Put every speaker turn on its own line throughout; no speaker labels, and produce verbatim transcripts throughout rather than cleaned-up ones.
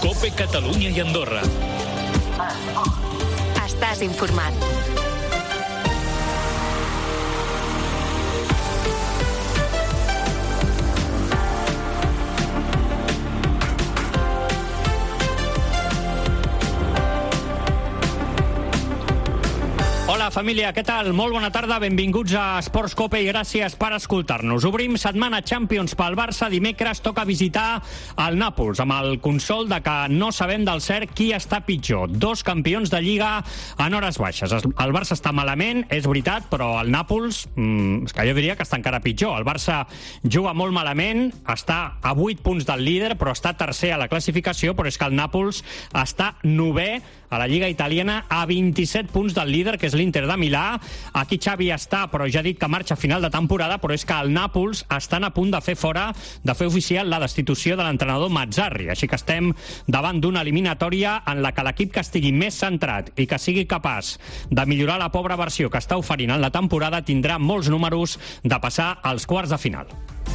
COPE Catalunya i Andorra.
Estàs informat.
Hola família, què tal? Molt bona tarda, benvinguts a Esports Cope i gràcies per escoltar-nos. Obrim setmana Champions pel Barça, dimecres toca visitar el Nàpols, amb el consol de que no sabem del cert qui està pitjor. Dos campions de Lliga en hores baixes. El Barça està malament, és veritat, però el Nàpols, mmm, és que jo diria que està encara pitjor. El Barça juga molt malament, està a vuit punts del líder, però està tercer a la classificació, però és que el Nàpols està novè a la Lliga italiana a vint-i-set punts del líder, que és l'Inter de Milà. Aquí Xavi està, però ja ha dit que marxa a final de temporada, però és que el Nàpols estan a punt de fer fora, de fer oficial la destitució de l'entrenador Mazzarri. Així que estem davant d'una eliminatòria en la que l'equip que estigui més centrat i que sigui capaç de millorar la pobra versió que està oferint en la temporada tindrà molts números de passar als quarts de final.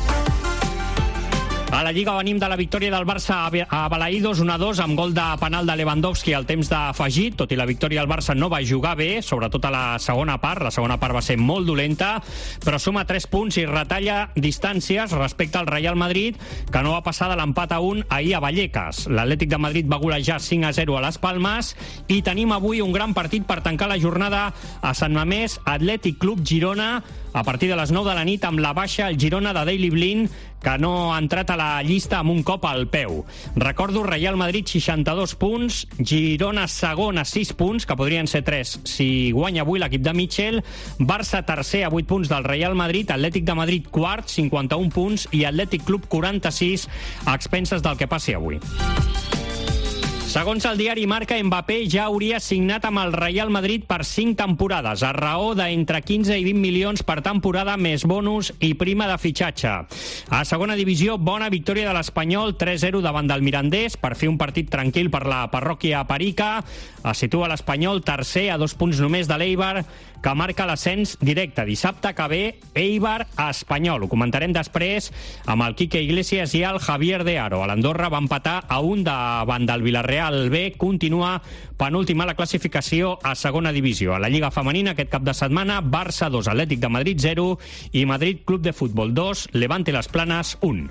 A la Lliga venim de la victòria del Barça a Balaïdos, un a dos, amb gol de penal de Lewandowski al temps d'afegit. Tot i la victòria, el Barça no va jugar bé, sobretot a la segona part. La segona part va ser molt dolenta, però suma tres punts i retalla distàncies respecte al Real Madrid, que no va passar de l'empat a un ahir a Vallecas. L'Atlètic de Madrid va golejar cinc a zero a les Palmes i tenim avui un gran partit per tancar la jornada a Sant Mamés, Atlètic Club Girona, a partir de les nou de la nit, amb la baixa al Girona de Daley Blind, que no ha entrat a la llista amb un cop al peu. Recordo, Real Madrid seixanta-dos punts, Girona segon a sis punts, que podrien ser tres si guanya avui l'equip de Michel, Barça tercer a vuit punts del Real Madrid, Atlètic de Madrid quart, cinquanta-un punts, i Atlètic Club quaranta-sis, a expenses del que passi avui. Segons el diari Marca, Mbappé ja hauria signat amb el Real Madrid per cinc temporades, a raó d'entre quinze i vint milions per temporada, més bonus i prima de fitxatge. A segona divisió, bona victòria de l'Espanyol, tres a zero davant del Mirandés, per fer un partit tranquil per la parròquia Perica. Es situa l'Espanyol tercer a dos punts només de l'Eibar, que marca l'ascens directe. Dissabte que ve, Eibar a Espanyol. Ho comentarem després amb el Quique Iglesias i el Javier de Aro. A l'Andorra va empatar a un davant del Villarreal B, continua penúltima a la classificació a segona divisió. A la Lliga Femenina aquest cap de setmana, Barça dos, Atlètic de Madrid zero i Madrid Club de Futbol dos, Levante Las Planas un.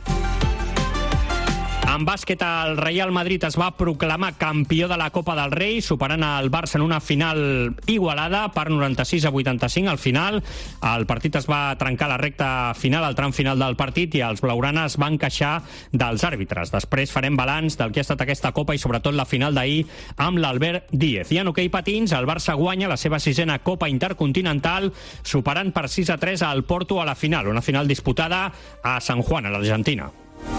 En bàsquet, el Real Madrid es va proclamar campió de la Copa del Rei, superant el Barça en una final igualada per noranta-sis a vuitanta-cinc. Al final, el partit es va trencar la recta final, al tram final del partit, i els blaugranes van queixar dels àrbitres. Després farem balanç del que ha estat aquesta Copa i sobretot la final d'ahir amb l'Albert Díez. I en hoquei patins, el Barça guanya la seva sisena Copa Intercontinental, superant per sis a tres al Porto a la final, una final disputada a San Juan, a l'Argentina.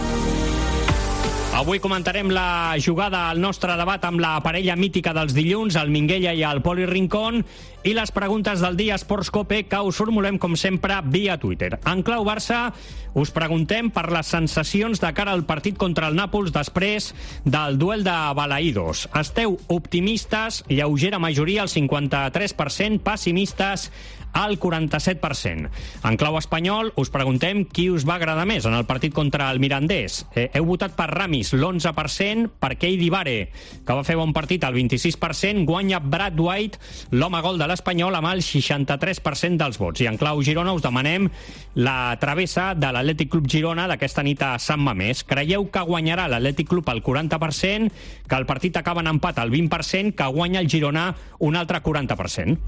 Avui comentarem la jugada al nostre debat amb la parella mítica dels dilluns, el Minguella i el Poli Rincón, i les preguntes del dia Esports Cope, que us formulem, com sempre, via Twitter. En clau Barça, us preguntem per les sensacions de cara al partit contra el Nàpols després del duel de Balaïdos. Esteu optimistes, lleugera majoria, el cinquanta-tres per cent, pessimistes, al quaranta-set per cent. En clau espanyol, us preguntem qui us va agradar més en el partit contra el Mirandés. Eh, heu votat per Ramis, l'onze per cent, per Keidi Bare, que va fer bon partit, el vint-i-sis per cent, guanya Brad White, l'home gol de l'Espanyol, amb el seixanta-tres per cent dels vots. I en clau Girona us demanem la travessa de l'Atlètic Club Girona d'aquesta nit a Sant Mamés. Creieu que guanyarà l'Atlètic Club el quaranta per cent, que el partit acaba en empat al vint per cent, que guanya el Girona un altre quaranta per cent?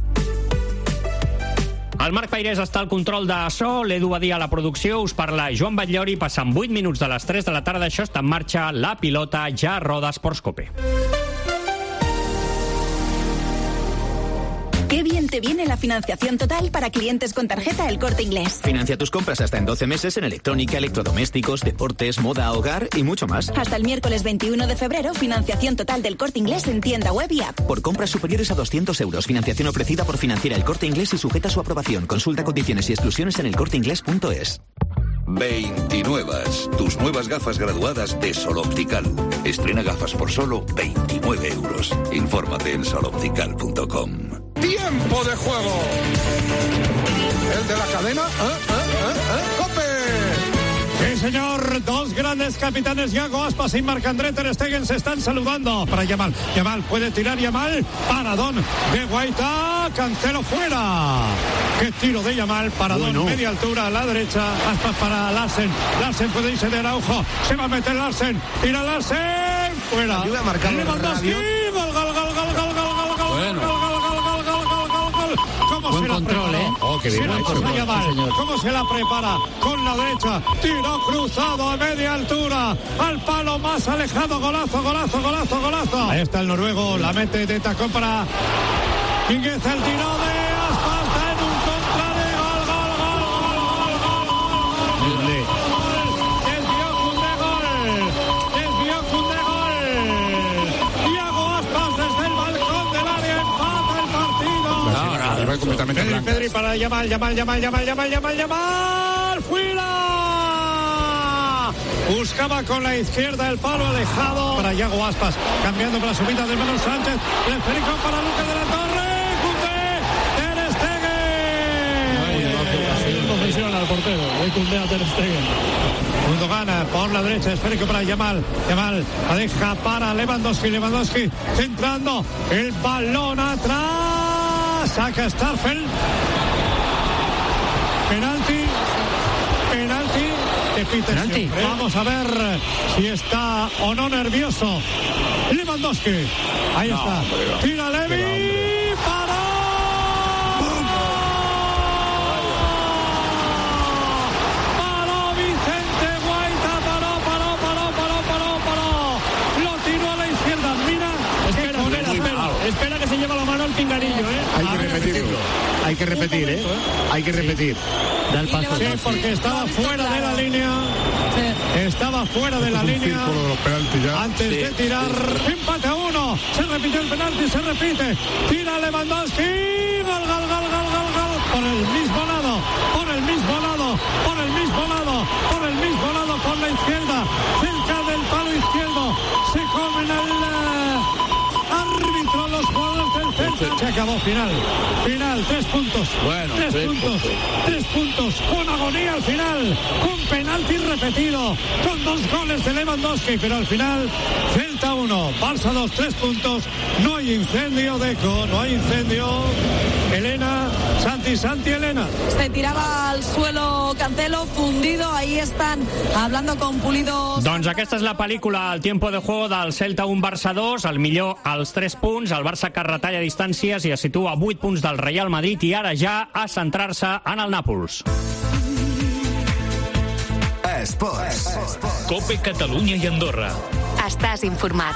El Marc Peirés està al control de so, l'Edu Badia a la producció, us parla Joan Batllori, passant vuit minuts de les tres de la tarda, això està en marxa, la pilota ja roda Esports Cope.
Qué bien te viene la financiación total para clientes con tarjeta El Corte Inglés.
Financia tus compras hasta en doce meses en electrónica, electrodomésticos, deportes, moda, hogar y mucho más.
Hasta el miércoles veintiuno de febrero, financiación total del Corte Inglés en tienda web y app.
Por compras superiores a doscientos euros, financiación ofrecida por Financiera El Corte Inglés y sujeta a su aprobación. Consulta condiciones y exclusiones en elcorteinglés punto es.
veintinuevas, tus nuevas gafas graduadas de Sol Optical. Estrena gafas por solo veintinueve euros. Infórmate en sol optical punto com.
¡Tiempo de juego! El de la cadena, ¿eh? ¿Eh? ¿Eh? ¿Eh? ¡Cope! Sí, señor. Dos grandes capitanes, Iago Aspas y Marc-André Ter Stegen, se están saludando. Para Yamal. Yamal puede tirar. Yamal. Paradón de Guaita. Cancelo fuera. Qué tiro de Yamal. Paradón. Bueno. Media altura a la derecha. Aspas para Larsen. Larsen puede irse de Araujo. Se va a meter Larsen. Tira Larsen. Fuera.
Ayuda a marcar
Lewandowski. Gol, gol, gol, gol, gol, gol, gol, gol.
Bueno.
Gol, gol, gol, gol, gol, gol, gol, gol. ¿Cómo
Buen
se la
control,
preparó?
¿eh?
Oh, qué bien.
Se la pasa Yamal. Sí, ¿cómo se la prepara? Con la derecha. Tiro cruzado a media altura. Al palo más alejado. Golazo, golazo, golazo, golazo. Ahí está el noruego. La mete de tacón para Quínguez. El tiro de Aspas. Está en un contra de gol, gol, gol, gol, gol, gol, gol, gol. Desvió Koundé, gol. Desvió Koundé, gol. Iago Aspas desde el balcón del área empata el partido.
Ahora, ahora, completamente
Pedri,
blanca.
Pedri para Yamal, Yamal, Yamal, Yamal, Yamal, Yamal, Yamal, fuera. Buscaba con la izquierda el palo alejado para Iago Aspas, cambiando para la subida de Manu Sánchez, el esférico para Luque de la Torre, Koundé, Ter Stegen. Posesión al portero, de Koundé a Ter Stegen. Gundogan por la derecha, esférico para Yamal. Yamal la deja para Lewandowski. Lewandowski centrando el balón atrás. Saca Starfelt. Penalti. Penalti. Que pite
Penalti.
siempre. Vamos a ver si está o no nervioso Lewandowski. Ahí
No,
está.
hombre, no.
Tira Levi. Paró. Paró Vicente Guaita. Paró, paró, paró, paró, paró, paró. Lo tiró a la izquierda. Mira.
Espera,
que
espera, espera. Espera que se lleva la mano al pinganillo, ¿eh?
Hay que repetirlo. Hay que repetir, ¿eh? Hay que repetir.
Da el paso.
Sí, porque estaba fuera de la línea. Estaba fuera de la línea.
Círculo de los penaltis ya.
Antes
Sí.
de tirar, empate a uno. Se repitió el penalti, se repite. Tira Lewandowski. Gol, gol, gol, gol, gol, gol. Por el mismo lado, por el mismo lado, por el mismo lado, por el mismo lado, por la izquierda. Cerca del palo izquierdo. Se comen el eh, árbitro, los jugadores del centro. Se acabó, final. Final, tres puntos.
Bueno,
tres,
tres
puntos.
puntos.
Tres puntos. Con agonía al final. Con penalti repetido. Con dos goles de Lewandowski. Pero al final, Celta uno, Barça dos, tres puntos. No hay incendio, Deco. No hay incendio. Elena, Santi, Santi, Elena.
Se tiraba al suelo Cancelo, fundido. Ahí están hablando con Pulido.
Doncs aquesta és la pel·lícula El tiempo de juego del Celta un Barça dos, el millor als tres punts, el Barça que retalla distàncies i es situa a vuit punts del Real Madrid i ara ja a centrar-se en el Nàpols.
Esports.
Cope Catalunya i Andorra.
Estàs informat.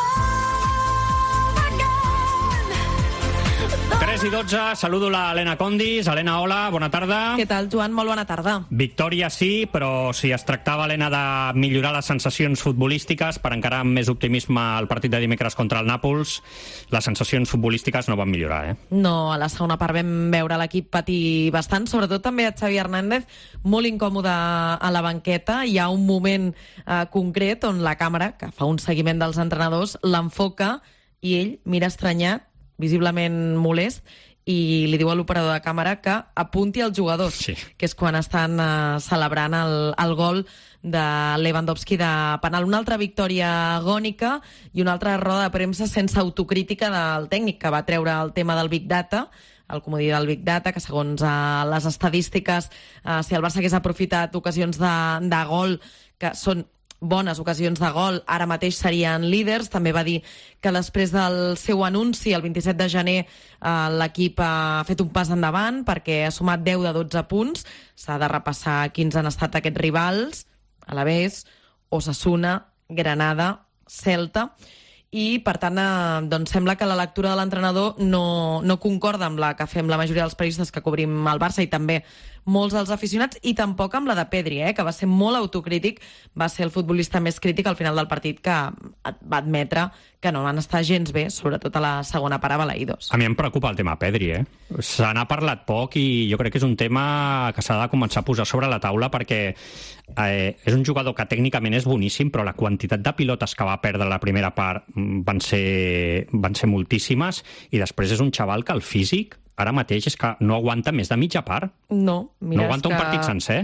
tres i dotze, saludo la Helena Condis. Helena, hola, bona tarda.
Què tal, Joan? Molt bona tarda.
Victòria sí, però si es tractava, Helena, de millorar les sensacions futbolístiques per encarar amb més optimisme el partit de dimecres contra el Nàpols, les sensacions futbolístiques no van millorar, eh?
No, a la segona part vam veure l'equip patir bastant, sobretot també a Xavi Hernández, molt incòmode a la banqueta. Hi ha un moment eh, concret on la càmera, que fa un seguiment dels entrenadors, l'enfoca i ell mira estranyat, visiblement molest, i li diu a l'operador de càmera que apunti als jugadors,
Sí.
que és quan estan eh, celebrant el, el gol de Lewandowski de penal. Una altra victòria agònica i una altra roda de premsa sense autocrítica del tècnic, que va treure el tema del Big Data, el comodí del Big Data, que segons eh, les estadístiques, eh, si el Barça hagués aprofitat ocasions de, de gol, que són bones ocasions de gol, ara mateix serien líders. També va dir que després del seu anunci, el vint-i-set de gener, eh, l'equip ha fet un pas endavant perquè ha sumat deu de dotze punts. S'ha de repassar quins han estat aquests rivals: Alavés, Osasuna, Granada, Celta. I, per tant, eh, doncs sembla que la lectura de l'entrenador no, no concorda amb la que fem la majoria dels periodistes que cobrim el Barça i també molts dels aficionats, i tampoc amb la de Pedri, eh, que va ser molt autocrític, va ser el futbolista més crític al final del partit, que va admetre que no van estar gens bé, sobretot a la segona part a Balaïdos.
A mi em preocupa el tema Pedri, eh? Se n'ha parlat poc i jo crec que és un tema que s'ha de començar a posar sobre la taula perquè eh, és un jugador que tècnicament és boníssim, però la quantitat de pilotes que va perdre la primera part van ser, van ser moltíssimes, i després és un xaval que el físic ara mateix és que no aguanta més de mitja part.
No, mira,
no aguanta
que...
un partit sencer.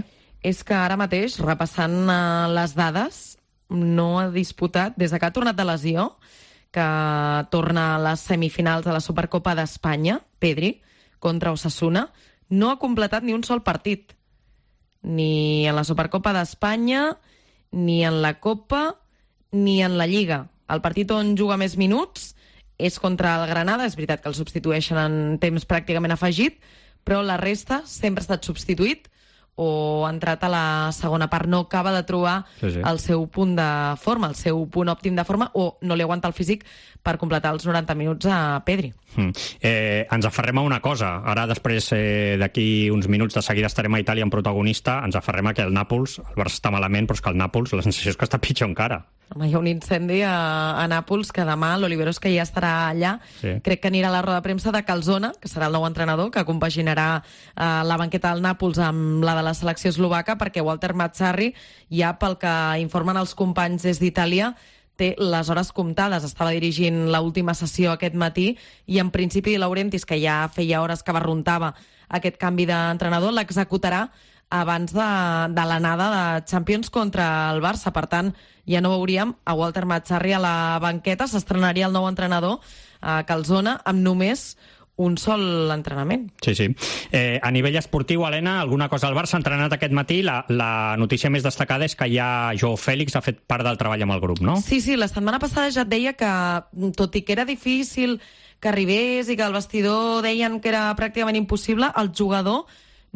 és que ara mateix, repassant uh, les dades, no ha disputat, des que ha tornat de lesió, que torna a les semifinals de la Supercopa d'Espanya, Pedri, contra Osasuna, no ha completat ni un sol partit. Ni en la Supercopa d'Espanya, ni en la Copa, ni en la Lliga. El partit on juga més minuts és contra el Granada, és veritat que el substitueixen en temps pràcticament afegit, però la resta sempre ha estat substituït o ha entrat a la segona part. No acaba de trobar sí, sí. el seu punt de forma, el seu punt òptim de forma, o no li aguanta el físic per completar els noranta minuts a Pedri.
Mm. Eh, ens aferrem a una cosa. Ara, després, eh, d'aquí uns minuts, de seguida estarem a Itàlia en protagonista, ens aferrem a que el Nàpols, el Barça està malament, però és que el Nàpols, la sensació és que està pitjor encara.
Home, hi ha un incendi a, a Nàpols, que demà l'Oliveros, que ja estarà allà, sí. crec que anirà a la roda de premsa de Calzona, que serà el nou entrenador, que compaginarà eh, la banqueta del Nàpols amb la de la selecció eslovaca, perquè Walter Mazzarri, ja pel que informen els companys des d'Itàlia, té les hores comptades. Estava dirigint l'última sessió aquest matí i, en principi, Laurentis, que ja feia hores que barruntava aquest canvi d'entrenador, l'executarà abans de, de l'anada de Champions contra el Barça. Per tant, ja no veuríem a Walter Mazzarri a la banqueta. S'estrenaria el nou entrenador a Calzona amb només un sol entrenament.
Sí, sí. Eh, a nivell esportiu, Helena, alguna cosa al Barça ha entrenat aquest matí. La, la notícia més destacada és que ja Joao Fèlix ha fet part del treball amb el grup, no?
Sí, sí, la setmana passada ja et deia que, tot i que era difícil que arribés i que el vestidor deien que era pràcticament impossible, el jugador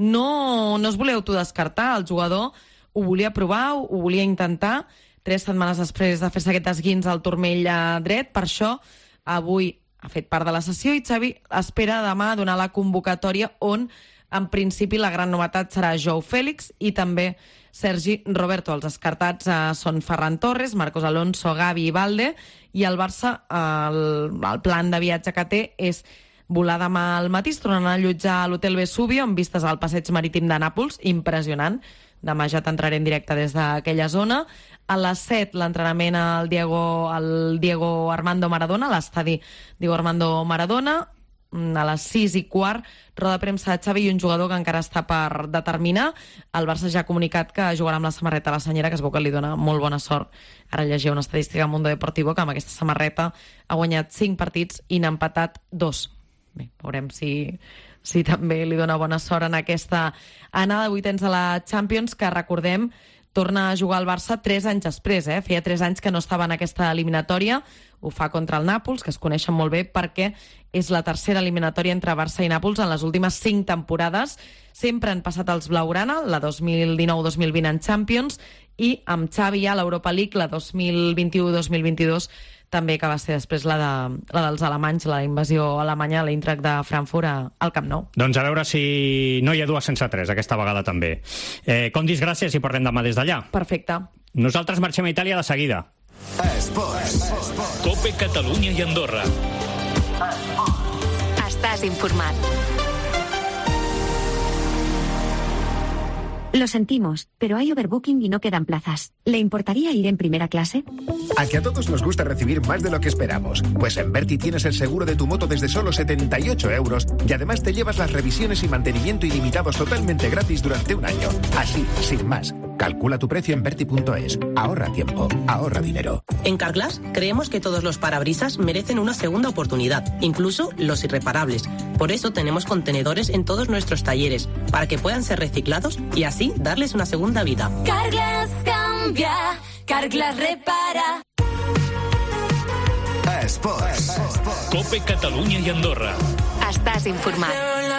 no, no es volia autodescartar. El jugador ho volia provar, ho volia intentar, tres setmanes després de fer-se aquest esguins al turmell dret. Per això, avui ha fet part de la sessió i Xavi espera demà donar la convocatòria on, en principi, la gran novetat serà Joao Fèlix i també Sergi Roberto. Els descartats eh, són Ferran Torres, Marcos Alonso, Gavi i Valde, i el Barça, eh, el, el plan de viatge que té és volar demà al matí, es tornaran a allotjar a l'Hotel Vesubio amb vistes al passeig marítim de Nàpols, impressionant. Demà ja t'entraré en directe des d'aquella zona. A les set, l'entrenament al Diego, al Diego Armando Maradona, a l'estadi Diego Armando Maradona. A les sis i quart, roda de premsa de Xavi i un jugador que encara està per determinar. El Barça ja ha comunicat que jugarà amb la samarreta a la senyera, que es veu que li dona molt bona sort. Ara llegia una estadística a Mundo Deportivo que amb aquesta samarreta ha guanyat cinc partits i n'ha empatat dos. Bé, veurem si, si també li dona bona sort en aquesta anada de vuitens de la Champions, que recordem torna a jugar al Barça tres anys després. Eh? Feia tres anys que no estava en aquesta eliminatòria. Ho fa contra el Nàpols, que es coneixen molt bé perquè és la tercera eliminatòria entre Barça i Nàpols en les últimes cinc temporades. Sempre han passat els blaugrana, la dos mil dinou dos mil vint en Champions, i amb Xavi ja l'Europa League, la dos mil vint-i-u dos mil vint-i-dos, també, que va ser després la, de, la dels alemanys, la invasió alemanya a l'Eintracht de Frankfurt al Camp Nou.
Doncs a veure si no hi ha dues sense tres, aquesta vegada també. Eh, com dis, gràcies i parlem demà des d'allà.
Perfecte.
Nosaltres marxem a Itàlia de seguida.
Esports. Cope Catalunya i Andorra.
Estàs informat.
Lo sentimos, pero hay overbooking y no quedan plazas. ¿Le importaría ir en primera clase?
A que a todos nos gusta recibir más de lo que esperamos. Pues en Berti tienes el seguro de tu moto desde solo setenta y ocho euros y además te llevas las revisiones y mantenimiento ilimitados totalmente gratis durante un año. Así, sin más. Calcula tu precio en Berti punto es. Ahorra tiempo, ahorra dinero.
En Carglass creemos que todos los parabrisas merecen una segunda oportunidad, incluso los irreparables. Por eso tenemos contenedores en todos nuestros talleres, para que puedan ser reciclados y así darles una segunda vida.
Carglass cambia, Carglass repara.
Esports. Cope Catalunya i Andorra.
Estàs informat.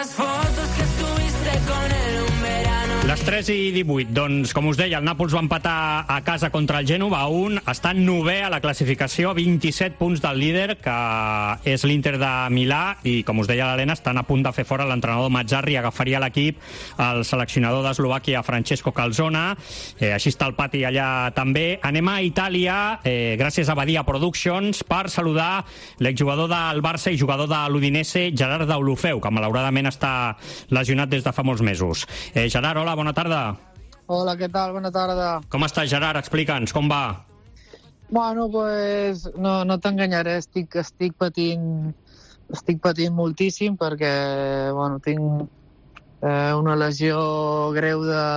Les tres i divuit, doncs, com us deia, el Nàpols va empatar a casa contra el Gènova a un, està novè a la classificació, vint-i-set punts del líder, que és l'Inter de Milà, i, com us deia l'Helena, estan a punt de fer fora l'entrenador Mazzarri, agafaria l'equip el seleccionador d'Eslovàquia, Francesco Calzona, eh, així està el pati allà també. Anem a Itàlia, eh, gràcies a Badia Productions, per saludar l'exjugador del Barça i jugador de l'Udinese, Gerard Deulofeu, que malauradament està lesionat des de fa molts mesos. Eh, Gerard, hola, bona tarda.
Hola, què tal? Bona tarda.
Com estàs, Gerard? Explica'ns, com va?
Bueno, pues, no, no t'enganyaré, estic, estic patint estic patint moltíssim perquè, bueno, tinc eh, una lesió greu de,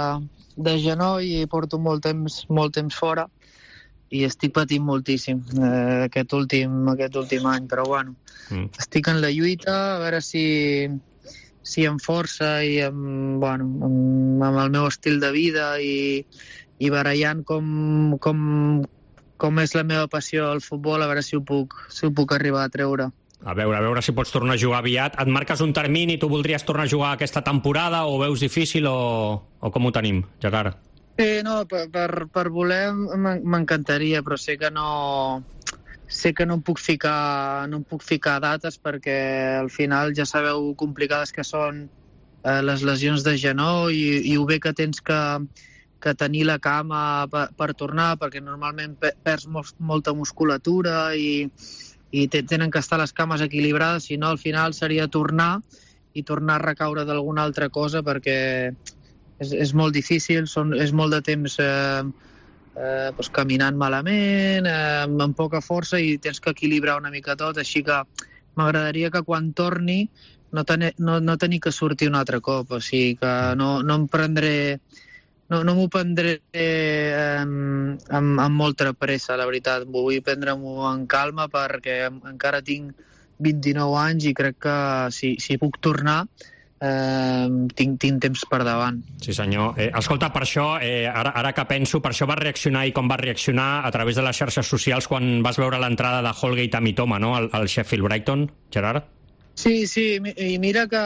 de genoll i porto molt temps, molt temps fora i estic patint moltíssim eh, aquest, últim, aquest últim any, però bueno, mm. estic en la lluita, a veure si, si amb força i amb, bueno, amb, amb el meu estil de vida i, i barallant com, com, com és la meva passió al futbol, a veure si ho puc, si ho puc arribar a treure.
A veure, a veure si pots tornar a jugar aviat. Et marques un termini, tu voldries tornar a jugar aquesta temporada o ho veus difícil o, o com ho tenim, Gerard?
Sí, no, per, per, per voler m'encantaria, però sé que no sé que no em puc ficar no em puc ficar dates perquè al final ja sabeu complicades que són eh, les lesions de genoll i, i ho bé que tens que, que tenir la cama per, per tornar, perquè normalment perds molt, molta musculatura i i tenen que estar les cames equilibrades, si no al final seria tornar i tornar a recaure d'alguna altra cosa perquè és, és molt difícil, són, és molt de temps eh, eh, doncs caminant malament, eh, amb poca força i tens que equilibrar una mica tot, així que m'agradaria que quan torni no, ten, no, no tenir que sortir un altre cop, o sigui que no, no em prendré No, no m'ho prendré eh, amb, amb molta pressa, la veritat. Vull prendre-m'ho en calma perquè encara tinc vint-i-nou anys i crec que si, si puc tornar eh, tinc, tinc temps per davant.
Sí, senyor. Eh, escolta, per això, eh, ara, ara que penso, per això vas reaccionar i com vas reaccionar a través de les xarxes socials quan vas veure l'entrada de Holgate a Mitoma, no?, al, al Sheffield Brighton, Gerard?
Sí, sí, i mira que...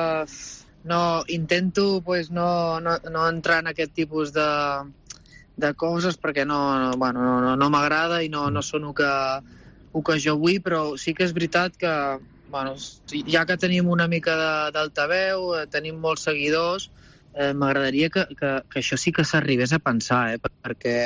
No, intento pues, no, no, no entrar en aquest tipus de, de coses perquè no, no, bueno, no, no m'agrada i no, no són el que, el que jo vull, però sí que és veritat que bueno, ja que tenim una mica d'altaveu, tenim molts seguidors, eh, m'agradaria que, que, que això sí que s'arribés a pensar, eh, perquè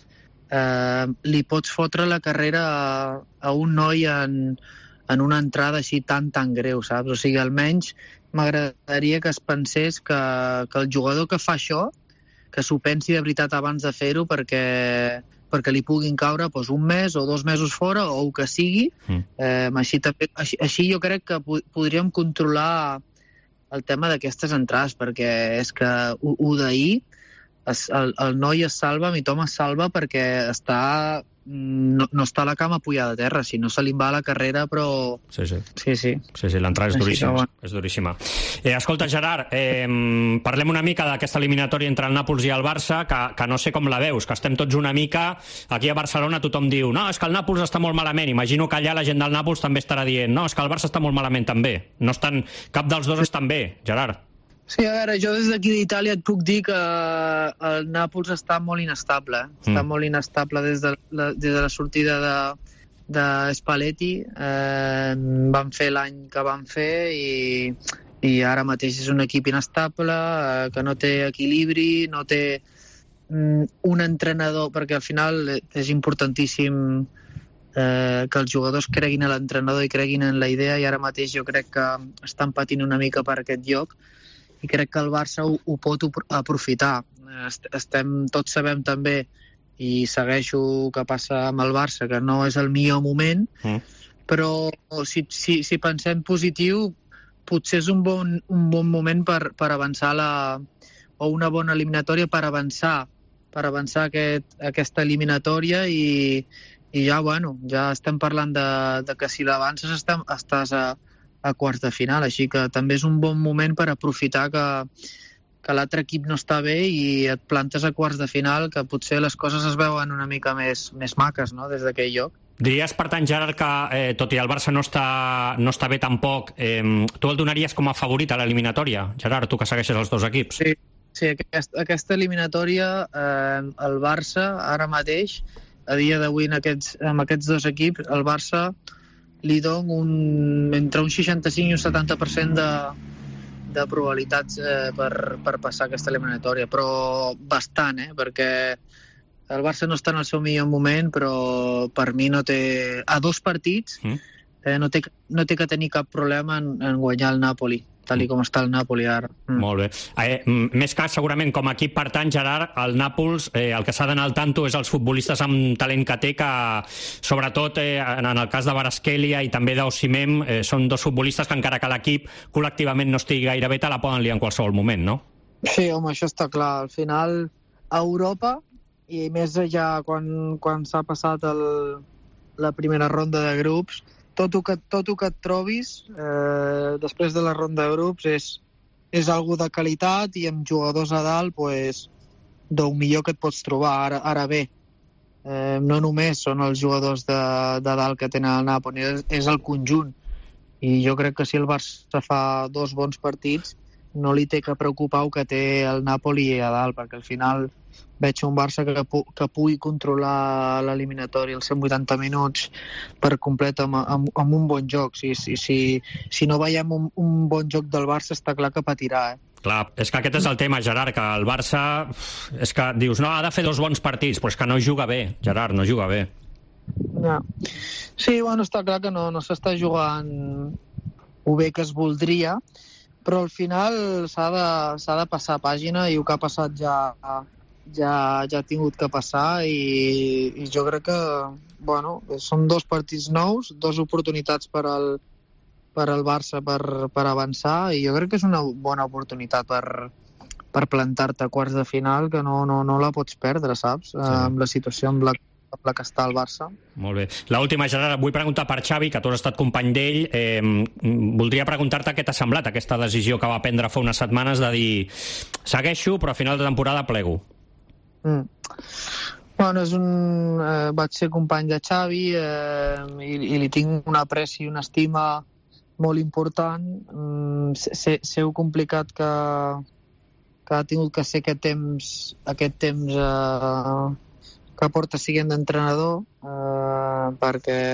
eh, li pots fotre la carrera a, a un noi en, en una entrada així tan, tan greu, saps? O sigui, almenys m'agradaria que es pensés que, que el jugador que fa això, que s'ho pensi de veritat abans de fer-ho perquè, perquè li puguin caure doncs, un mes o dos mesos fora o el que sigui. Mm. Eh, així, també, així, així jo crec que podríem controlar el tema d'aquestes entrades perquè és que ho d'ahir el, el noi es salva, Mitoma es salva perquè està... No, no està la cama pujada a terra, si no se li va la carrera, però...
Sí, sí.
Sí, sí.
Sí, sí, l'entrada és duríssima.
Bueno.
És duríssima. Eh, escolta, Gerard, eh, parlem una mica d'aquesta eliminatòria entre el Nàpols i el Barça, que, que no sé com la veus, que estem tots una mica... Aquí a Barcelona tothom diu, no, és que el Nàpols està molt malament. Imagino que allà la gent del Nàpols també estarà dient, no, és que el Barça està molt malament també. No estan... Cap dels dos estan bé, Gerard.
Sí, a veure, jo des d'aquí d'Itàlia et puc dir que el Nàpols està molt inestable. Eh? Està mm. molt inestable des de la, des de la sortida de, de Spalletti. Eh, van fer l'any que van fer i, i ara mateix és un equip inestable, eh, que no té equilibri, no té mm, un entrenador, perquè al final és importantíssim eh, que els jugadors creguin a l'entrenador i creguin en la idea, i ara mateix jo crec que estan patint una mica per aquest lloc. I crec que el Barça ho, ho pot aprofitar. Estem, tots sabem també, i segueixo el que passa amb el Barça, que no és el millor moment, mm. però si, si, si pensem positiu, potser és un bon, un bon moment per, per avançar la, o una bona eliminatòria per avançar, per avançar aquest, aquesta eliminatòria i, i ja, bueno, ja estem parlant de, de que si l'avances estàs, estàs a a quarts de final, així que també és un bon moment per aprofitar que, que l'altre equip no està bé i et plantes a quarts de final, que potser les coses es veuen una mica més, més maques, no?, des d'aquell lloc.
Diries, per tant, Gerard, que eh, tot i el Barça no està, no està bé tampoc, eh, tu el donaries com a favorit a l'eliminatòria? Gerard, tu que segueixes els dos equips.
Sí, sí aquest, aquesta eliminatòria, eh, el Barça, ara mateix, a dia d'avui en aquests, amb aquests dos equips, el Barça li dono un, entre un seixanta-cinc i un setanta per cent de, de probabilitats eh, per, per passar aquesta eliminatòria, però bastant, eh? Perquè el Barça no està en el seu millor moment, però per mi no té... A dos partits mm. eh, no, té, no té que tenir cap problema en, en guanyar el Napoli, tal i com està el Napoli ara. Mm.
Molt bé. Eh, més que segurament com a equip, per tant, Gerard, el Nàpols, eh, el que s'ha d'anar al tanto és els futbolistes amb talent que té, que sobretot eh, en el cas de Kvaratskhelia i també d'Osimhen, eh, són dos futbolistes que encara que l'equip col·lectivament no estigui gaire bé, te la poden liar en qualsevol moment, no?
Sí, home, això està clar. Al final a Europa, i més ja quan, quan s'ha passat el, la primera ronda de grups, tot el que, tot el que et trobis eh, després de la ronda de grups és, és algo de qualitat, i amb jugadors a dalt, pues, del millor que et pots trobar. Ara, ara bé, eh, no només són els jugadors de, de dalt que tenen el Napoli, és, és el conjunt. I jo crec que si el Barça fa dos bons partits, no li té que preocupar el que té el Napoli a dalt, perquè al final veig un Barça que, pu que pugui controlar l'eliminatori els cent vuitanta minuts per complet amb, amb, amb un bon joc. Si, si, si, si no veiem un, un bon joc del Barça, està clar que patirà, eh?
Clar, és que aquest és el tema, Gerard, que el Barça, és que dius, no, ha de fer dos bons partits, però és que no juga bé, Gerard, no juga bé.
Ja. Sí, bueno, està clar que no, no s'està jugant ho bé que es voldria, però al final s'ha de, s'ha de passar pàgina, i el que ha passat ja, ja, ja ha tingut que passar, i, i jo crec que bueno, són dos partits nous, dues oportunitats per al, per al Barça per, per avançar, i jo crec que és una bona oportunitat per, per plantar-te a quarts de final, que no, no, no la pots perdre, saps? Sí. Amb la situació amb la la que està el Barça.
Molt bé. L'última, Gerard, vull preguntar per Xavi, que tu has estat company d'ell. Eh, voldria preguntar-te què t'ha semblat aquesta decisió que va prendre fa unes setmanes de dir segueixo, però a final de temporada plego.
Mm. Bueno, és un... Eh, vaig ser company de Xavi eh, i, i li tinc una apreci i una estima molt important. Mm, sé, sé ho complicat que, que ha tingut que ser aquest temps, aquest temps eh, que porta siguent d'entrenador, eh, perquè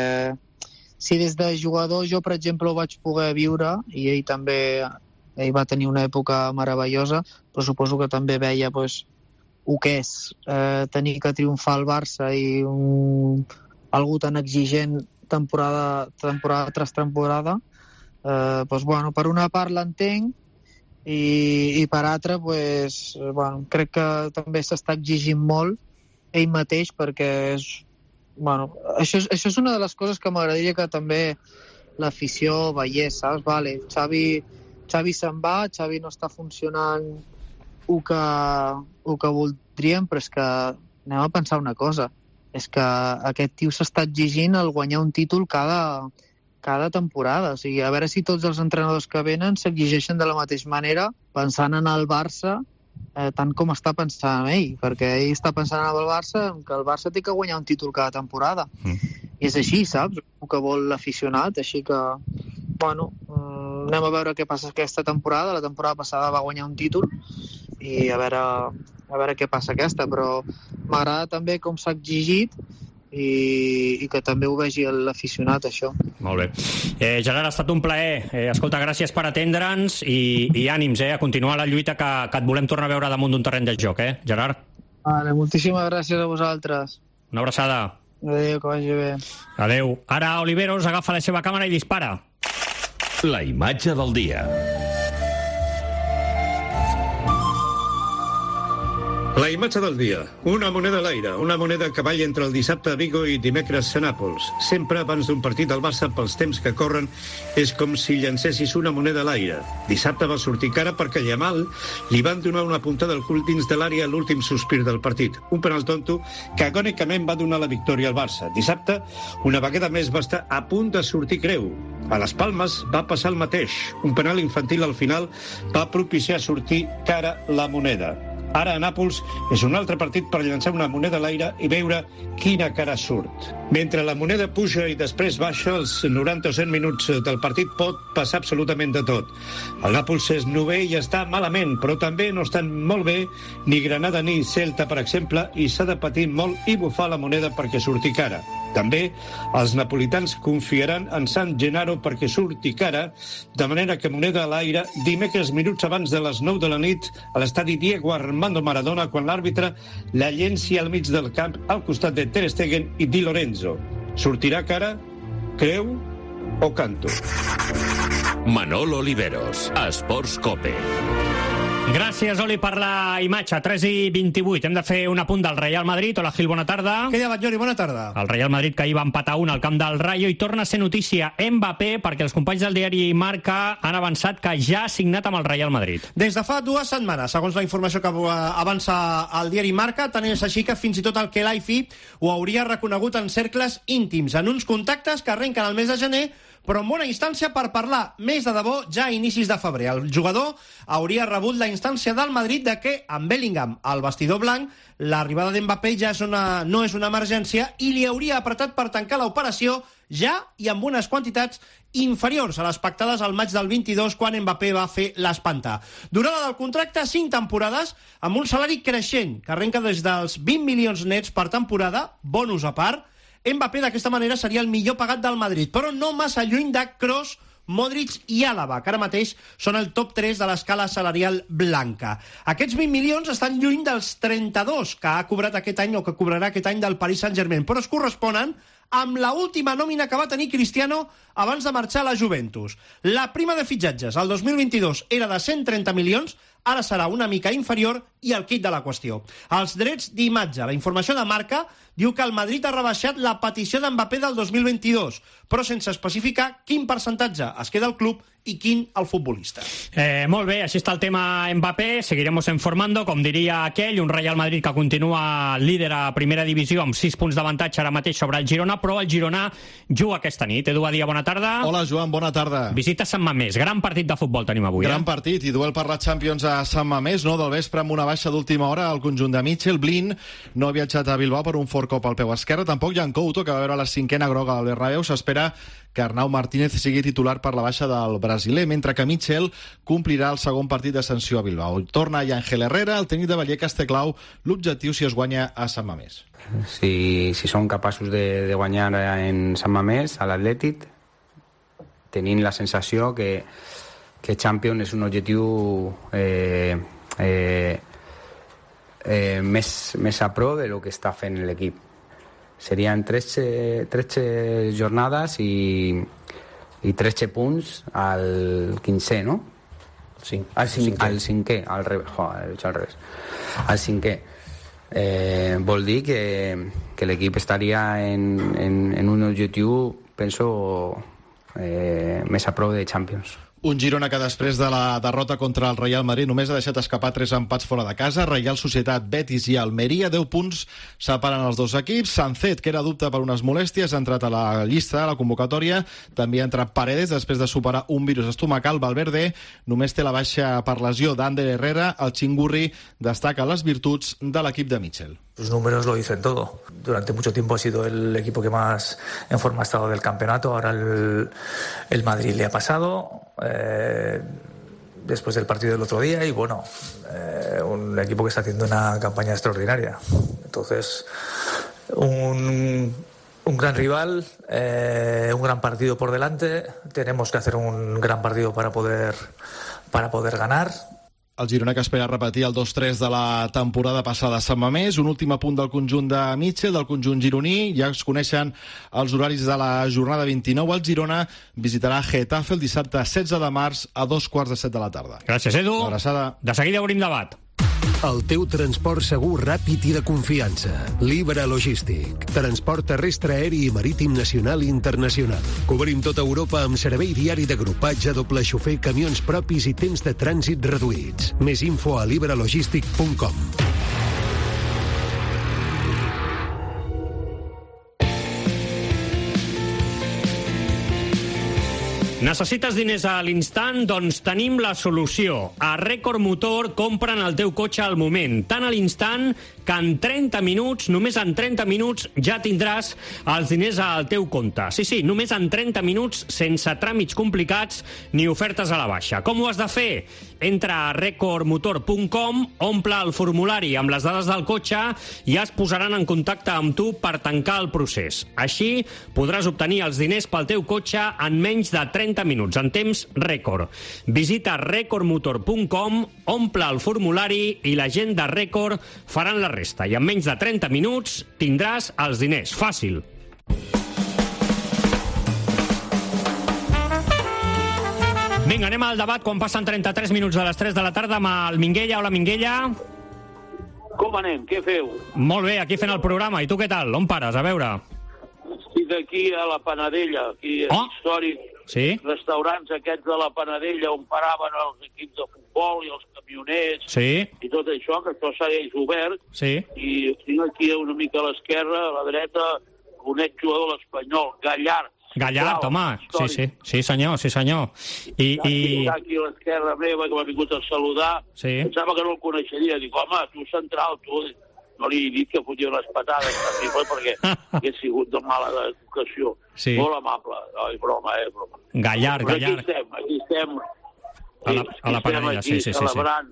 si des de jugador jo, per exemple, ho vaig poder viure, i ell també ell va tenir una època meravellosa, però suposo que també veia pues, el que és eh, tenir que triomfar al Barça i un, algú tan exigent temporada, temporada tras temporada. Eh, pues, bueno, per una part l'entenc, i, i per altra pues, bueno, crec que també s'està exigint molt ell mateix, perquè és, bueno, això, és, això és una de les coses que m'agradaria que també l'afició veiés, saps? Vale, Xavi, Xavi se'n va, Xavi no està funcionant el que, el que voldríem, però és que anem a pensar una cosa, és que aquest tio s'està exigint el guanyar un títol cada, cada temporada. O sigui, a veure si tots els entrenadors que venen s'exigeixen de la mateixa manera, pensant en el Barça, Eh, tant com està pensant ell, perquè ell està pensant en el Barça, que el Barça té que guanyar un títol cada temporada. Mm. I és així, saps? El que vol l'aficionat, així que, bueno, mm, anem a veure què passa aquesta temporada. La temporada passada va guanyar un títol, i a veure, a veure què passa aquesta, però m'agrada també com s'ha exigit, i, i que també ho vegi l'aficionat, això.
Molt bé. Eh, Gerard, ha estat un plaer. Eh, escolta, gràcies per atendre'ns, i, i ànims, eh, a continuar la lluita, que, que et volem tornar a veure damunt d'un terreny de joc, eh, Gerard?
Vale, moltíssimes gràcies a vosaltres.
Una abraçada.
Adéu, que vagi bé.
Adéu. Ara Oliveros agafa la seva càmera i dispara.
La imatge del dia.
La imatge del dia. Una moneda a l'aire. Una moneda que balla entre el dissabte a Vigo i dimecres a Nàpols. Sempre abans d'un partit del Barça, pels temps que corren, és com si llancessis una moneda a l'aire. Dissabte va sortir cara perquè Yamal li van donar una puntada al cul dins de l'àrea a l'últim sospir del partit. Un penal tonto que agònicament va donar la victòria al Barça. Dissabte, una vegada més, va estar a punt de sortir creu. A les Palmes va passar el mateix. Un penal infantil al final va propiciar sortir cara la moneda. Ara a Nàpols és un altre partit per llançar una moneda a l'aire i veure quina cara surt. Mentre la moneda puja i després baixa, els noranta o cent minuts del partit pot passar absolutament de tot. El Nàpols és novè i està malament, però també no estan molt bé ni Granada ni Celta, per exemple, i s'ha de patir molt i bufar la moneda perquè surti cara. També els napolitans confiaran en Sant Gennaro perquè surti cara, de manera que moneda a l'aire dimecres minuts abans de les nou de la nit a l'estadi Diego Armando Maradona, quan l'àrbitre la llenci al mig del camp al costat de Ter Stegen i Di Lorenzo. Sortirà cara, creu o canto?
Manolo Oliveros, Esports Cope.
Gràcies, Oli, per la imatge. tres i vint-i-vuit. Hem de fer un apunt del Real Madrid. Hola, Gil, bona tarda.
Què hi ha, Batllori? Bona tarda.
El Real Madrid, que ahir va empatar un al camp del Rayo, i torna a ser notícia Mbappé, perquè els companys del diari Marca han avançat que ja ha signat amb el Real Madrid.
Des de fa dues setmanes, segons la informació que avança el diari Marca, tant és així que fins i tot el Khelaifi ho hauria reconegut en cercles íntims, en uns contactes que arrenquen el mes de gener, però en bona instància per parlar més de debò ja a inicis de febrer. El jugador hauria rebut la instància del Madrid de que, amb Bellingham al vestidor blanc, l'arribada d'Mbappé ja és una, no és una emergència i li hauria apretat per tancar l'operació ja i amb unes quantitats inferiors a les pactades al maig del vint-i-dos, quan Mbappé va fer l'espanta. Durada del contracte, cinc temporades, amb un salari creixent, que arrenca des dels vint milions nets per temporada, bonus a part. Mbappé d'aquesta manera seria el millor pagat del Madrid, però no massa lluny de Kroos, Modric i Àlava, que ara mateix són el top tres de l'escala salarial blanca. Aquests vint milions estan lluny dels trenta-dos que ha cobrat aquest any o que cobrarà aquest any del Paris Saint-Germain, però es corresponen amb la última nòmina que va tenir Cristiano abans de marxar a la Juventus. La prima de fitxatges al dos mil vint-i-dos era de cent trenta milions, ara serà una mica inferior, i el quid de la qüestió. Els drets d'imatge. La informació de Marca diu que el Madrid ha rebaixat la petició d'Mbappé del dos mil vint-i-dos, però sense especificar quin percentatge es queda al club i quin el futbolista.
Eh, molt bé, així està el tema Mbappé. Seguiremos informando, com diria aquell, un Real Madrid que continua líder a primera divisió amb sis punts d'avantatge ara mateix sobre el Girona, però el Girona juga aquesta nit. Edu Badia, bona tarda.
Hola, Joan, bona tarda.
Visita Sant Mamés. Gran partit de futbol tenim avui.
Gran
eh?
partit i duel per la Champions a Sant Mamés, no? Del vespre amb una baixa d'última hora al conjunt de Mitchell. Blin no ha viatjat a Bilbao per un fort cop al peu esquerre. Tampoc Jan Couto, que va veure la cinquena groga al Bernabéu. S'espera que Arnau Martínez sigui titular per la baixa del brasiler, mentre que Mitchell complirà el segon partit de sanció a Bilbao. Torna Ángel Herrera, el tècnic de Vallecas té clau l'objectiu si es guanya a Sant Mamés.
Si, si són capaços de, de guanyar en Sant Mamés, a l'Atlètic, tenint la sensació que, que Champions és un objectiu eh, eh, eh, més, més a pro de lo que està fent l'equip. Serien tretze, tretze jornades i, i tretze punts al quinzè, no? Sí, al, cin, cinquè. al cinquè, al revés, joder, al revés. Al cinquè. Eh, vol dir que, que l'equip estaria en, en, en un objectiu, penso, eh, més a prou de Champions.
Un Girona que després de la derrota contra el Real Madrid només ha deixat escapar tres empats fora de casa. Reial Societat, Betis i Almeria, deu punts separen els dos equips. Sancet, que era dubte per unes molèsties, ha entrat a la llista, a la convocatòria. També ha entrat Paredes després de superar un virus estomacal. Valverde només té la baixa per lesió d'Ander Herrera. El Chingurri destaca les virtuts de l'equip de Mitchell.
Sus números lo dicen todo. Durante mucho tiempo ha sido el equipo que más en forma ha estado del campeonato. Ahora el, el Madrid le ha pasado eh, después del partido del otro día y bueno, eh, un equipo que está haciendo una campaña extraordinaria. Entonces, un, un gran rival, eh, un gran partido por delante. Tenemos que hacer un gran partido para poder, para poder ganar.
El Girona que espera repetir el dos tres de la temporada passada a Sant Mamés. Un últim apunt del conjunt de Mitchell, del conjunt gironí. Ja es coneixen els horaris de la jornada vint-i-nou. El Girona visitarà Getafe el dissabte setze de març a dos quarts de set de la tarda.
Gràcies, Edu.
Una abraçada.
De seguida obrim debat.
El teu transport segur, ràpid i de confiança. Libre Logístic. Transport terrestre, aeri i marítim nacional i internacional. Cobrim tota Europa amb servei diari d'agrupatge, doble xofer, camions propis i temps de trànsit reduïts. Més info a libre logístic punt com.
Necessites diners a l'instant? Doncs tenim la solució. A Record Motor compren el teu cotxe al moment, tant a l'instant que en trenta minuts, només en trenta minuts, ja tindràs els diners al teu compte. Sí, sí, només en trenta minuts, sense tràmits complicats ni ofertes a la baixa. Com ho has de fer? Entra a record motor punt com, omple el formulari amb les dades del cotxe i es posaran en contacte amb tu per tancar el procés. Així podràs obtenir els diners pel teu cotxe en menys de trenta minuts, en temps rècord. Visita record motor punt com, omple el formulari i la gent de Record faran la resta. I en menys de trenta minuts tindràs els diners. Fàcil. Vinga, Vinga, anem al debat quan passen trenta-tres minuts de les tres de la tarda amb el Minguella. Hola, Minguella.
Com anem? Què feu?
Molt bé, aquí fent el programa. I tu què tal? On pares? A veure.
Estic aquí a la Panadella, aquí a
Oh.
històric.
Sí?
Restaurants aquests de la Panadella on paraven els equips de futbol i els camioners
Sí.
i tot això, que això segueix obert.
Sí.
I tinc aquí una mica a l'esquerra, a la dreta, un exjugador de l'Espanyol, Gallard.
Gallard, home. Sí, sí. Sí, senyor, sí, senyor. I... i...
Està aquí a l'esquerra meva, que m'ha vingut a saludar.
Sí.
Pensava que no el coneixeria. Dic, home, tu central, tu... No li he dit que fotia unes patades, també, perquè he sigut de mala educació.
Sí.
Molt amable. No, és broma, eh, broma.
Gallard,
Però
Gallard.
Aquí estem, aquí estem.
A la,
Sí,
a la
estem
Panadella,
aquí
sí, sí, sí. sí.
celebrant.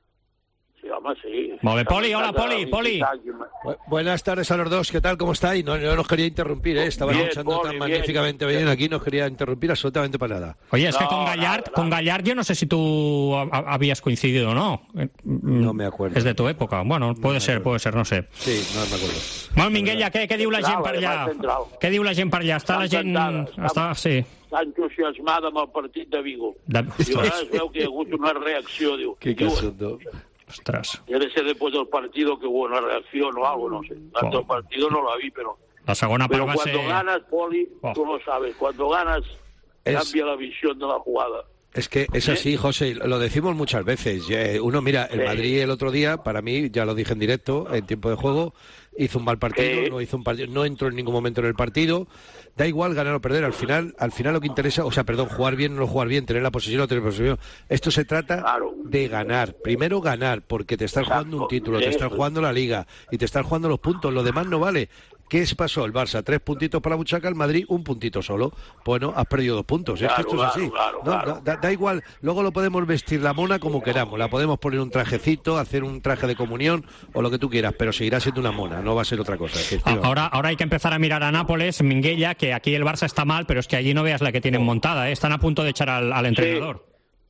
Sí, home, sí.
Molt bé, Poli, hola, Poli, Poli.
Bu- Buenas tardes a los dos, ¿qué tal? ¿Cómo estáis? No, no nos quería interrumpir, ¿eh? Estaba
Bien,
escuchando
Poli,
tan
bien.
magníficamente bien. Aquí no os quería interrumpir absolutamente para nada.
Oye, es que con Gallard, con Gallard yo no sé si tú ha- ha- habías coincidido o no. No
me acuerdo.
Es de tu época. Bueno, puede ser, puede ser, no sé.
Sí, no me acuerdo.
Molt, Minguella, què, què diu la gent per allà?
Central.
Què diu la gent per allà? Està la gent... Està, sí.
Està entusiasmada amb el partit de Vigo.
De...
I ara es veu que hi ha hagut una reacció, diu.
Qué
diu,
cachondo.
Ostras.
Debe ser después del partido que hubo una reacción o algo, no sé. Antes del partido no la vi, pero...
La segona part
Pero
va
cuando
ser...
ganas, Poli,
Oh.
tú lo sabes, cuando ganas
Es-
cambia la visión de la jugada.
Es que es así, José, lo decimos muchas veces. Eh, Uno, mira, el
Sí.
Madrid el otro día, para mí, ya lo dije en directo, en tiempo de juego, hizo un mal partido,
Sí.
no hizo un partido, no entró en ningún momento en el partido. Da igual ganar o perder, al final, al final lo que interesa, o sea, perdón, jugar bien o no jugar bien, tener la posesión o no tener posesión. Esto se trata de ganar. Primero ganar, porque te estás jugando un título, te estás
Eso.
jugando la Liga y te estás jugando los puntos. Lo demás no vale. ¿Qué se pasó? El Barça, tres puntitos para la buchaca, el Madrid, un puntito solo. Bueno, has perdido dos puntos. es que
Claro,
esto es
claro,
así.
claro,
No,
claro.
no, da, da igual. Luego lo podemos vestir la mona como queramos. La podemos poner un trajecito, hacer un traje de comunión o lo que tú quieras, pero seguirá siendo una mona. No va a ser otra cosa. que esto-
Ah, Ahora, ahora hay que empezar a mirar a Nápoles, Minguella, que aquí el Barça está mal, pero es que allí no veas la que tienen montada, ¿eh? Están a punto de echar al, al entrenador.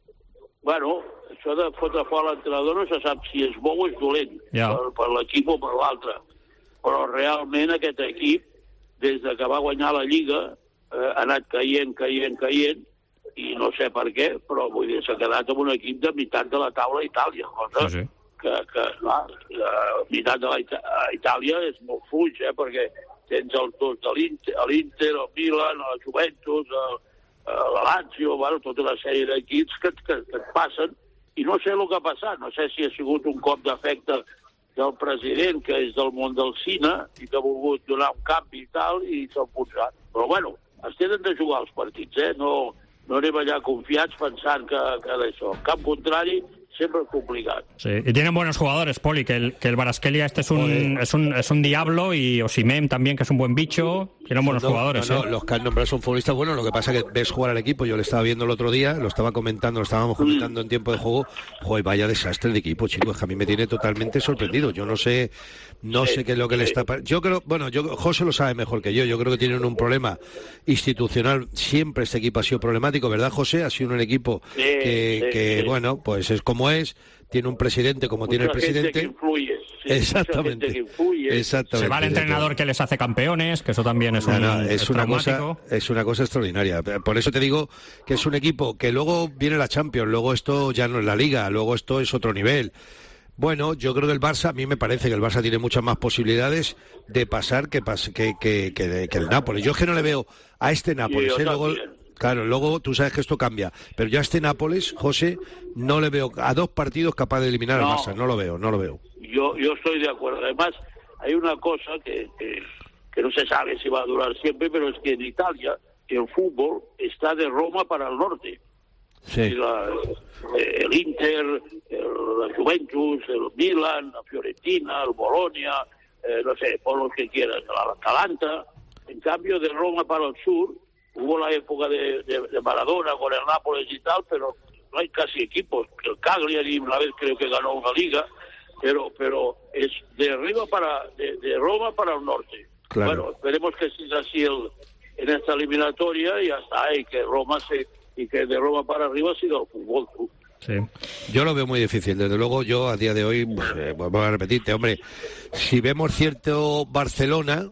Bueno, això de fotre fora l'entrenador no se sap si és bo o és dolent
Ja.
per, per l'equip o per l'altre. Però realment aquest equip, des de que va guanyar la Lliga, eh, ha anat caient, caient, caient, i no sé per què, però vull dir, s'ha quedat amb un equip de meitat de la taula a Itàlia, cosa
Sí, sí.
que, que clar, la meitat de la Ita a Itàlia és molt fluix, eh, perquè tens els dos de l'Inter, l'Inter, el Milan, la Juventus, el, la Lazio, bueno, tota una sèrie d'equips que, que, que et passen, i no sé el que ha passat, no sé si ha sigut un cop d'efecte del president, que és del món del cine, i que ha volgut donar un canvi i tal, i s'ha posat. Però bueno, es tenen de jugar els partits, eh? No, no anem allà confiats pensant que, que d'això. En cap contrari, siempre es complicado.
Sí, y tienen buenos jugadores, Poli, que el, que el Barazkelia este es un, es un es un diablo, y Osimhen también, que es un buen bicho. Tienen buenos
No,
jugadores,
no, no,
¿eh?
los que han nombrado son futbolistas buenos, lo que pasa es que ves jugar al equipo, yo lo estaba viendo el otro día, lo estaba comentando, lo estábamos comentando en tiempo de juego, joder, vaya desastre de equipo, chicos, que a mí me tiene totalmente sorprendido, yo no sé, no sé qué es lo que le está... pa- Yo creo, bueno, yo José lo sabe mejor que yo, yo creo que tienen un problema institucional, siempre este equipo ha sido problemático, ¿verdad, José? Ha sido un equipo
Sí,
que,
sí,
que
sí.
bueno, pues es como es, tiene un presidente como tiene el
Mucha gente
presidente...
que influye. sí,
Exactamente.
mucha gente que influye.
Exactamente.
Se va el entrenador que les hace campeones, que eso también es,
No,
un,
no, es,
es
una cosa,
traumático.
es una cosa extraordinaria. Por eso te digo que es un equipo que luego viene la Champions, luego esto ya no es la Liga, luego esto es otro nivel. Bueno, yo creo que el Barça, a mí me parece que el Barça tiene muchas más posibilidades de pasar que, pas- que, que, que, que el Nápoles. Yo es que no le veo a este Nápoles.
yo
¿eh? Luego,
también.
claro, luego tú sabes que esto cambia. Pero yo a este Nápoles, José, no le veo a dos partidos capaz de eliminar
No.
al Barça. No lo veo, no lo veo.
Yo, yo estoy de acuerdo. Además, hay una cosa que, que, que no se sabe si va a durar siempre, pero es que en Italia el fútbol está de Roma para el norte.
Sí.
Y la- eh, el Inter, el, la Juventus, el Milan, la Fiorentina, el Bolonia, eh, no sé, por los que quieras, la Atalanta. En cambio, de Roma para el sur, hubo la época de, de, de Maradona con el Nápoles y tal, pero no hay casi equipos. El Cagliari una vez creo que ganó una liga, pero pero es de arriba para de, de Roma para el norte.
Claro.
Bueno, esperemos que siga así el, en esta eliminatoria y ya está, y que Roma se y que de Roma para arriba siga el fútbol. tú.
Sí.
Yo lo veo muy difícil, desde luego yo a día de hoy, pues, eh, vuelvo a repetirte, hombre, si vemos cierto Barcelona,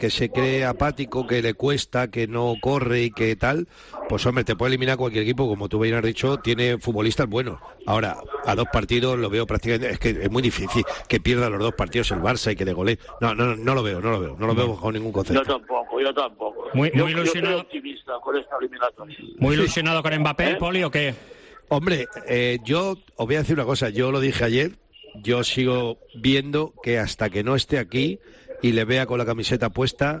que se cree apático, que le cuesta, que no corre y que tal, pues hombre, te puede eliminar cualquier equipo, como tú bien has dicho, tiene futbolistas buenos. Ahora, a dos partidos lo veo prácticamente, es que es muy difícil que pierda los dos partidos el Barça y que le golee. No, no, no lo veo, no lo veo, no lo veo bajo ningún concepto.
Yo tampoco, yo tampoco.
Muy,
yo,
muy
yo
ilusionado.
soy optimista con esta eliminatoria.
Muy ilusionado con Mbappé,
¿Eh?
Poli, ¿o qué?
Hombre, eh, yo os voy a decir una cosa, yo lo dije ayer, yo sigo viendo que hasta que no esté aquí y le vea con la camiseta puesta,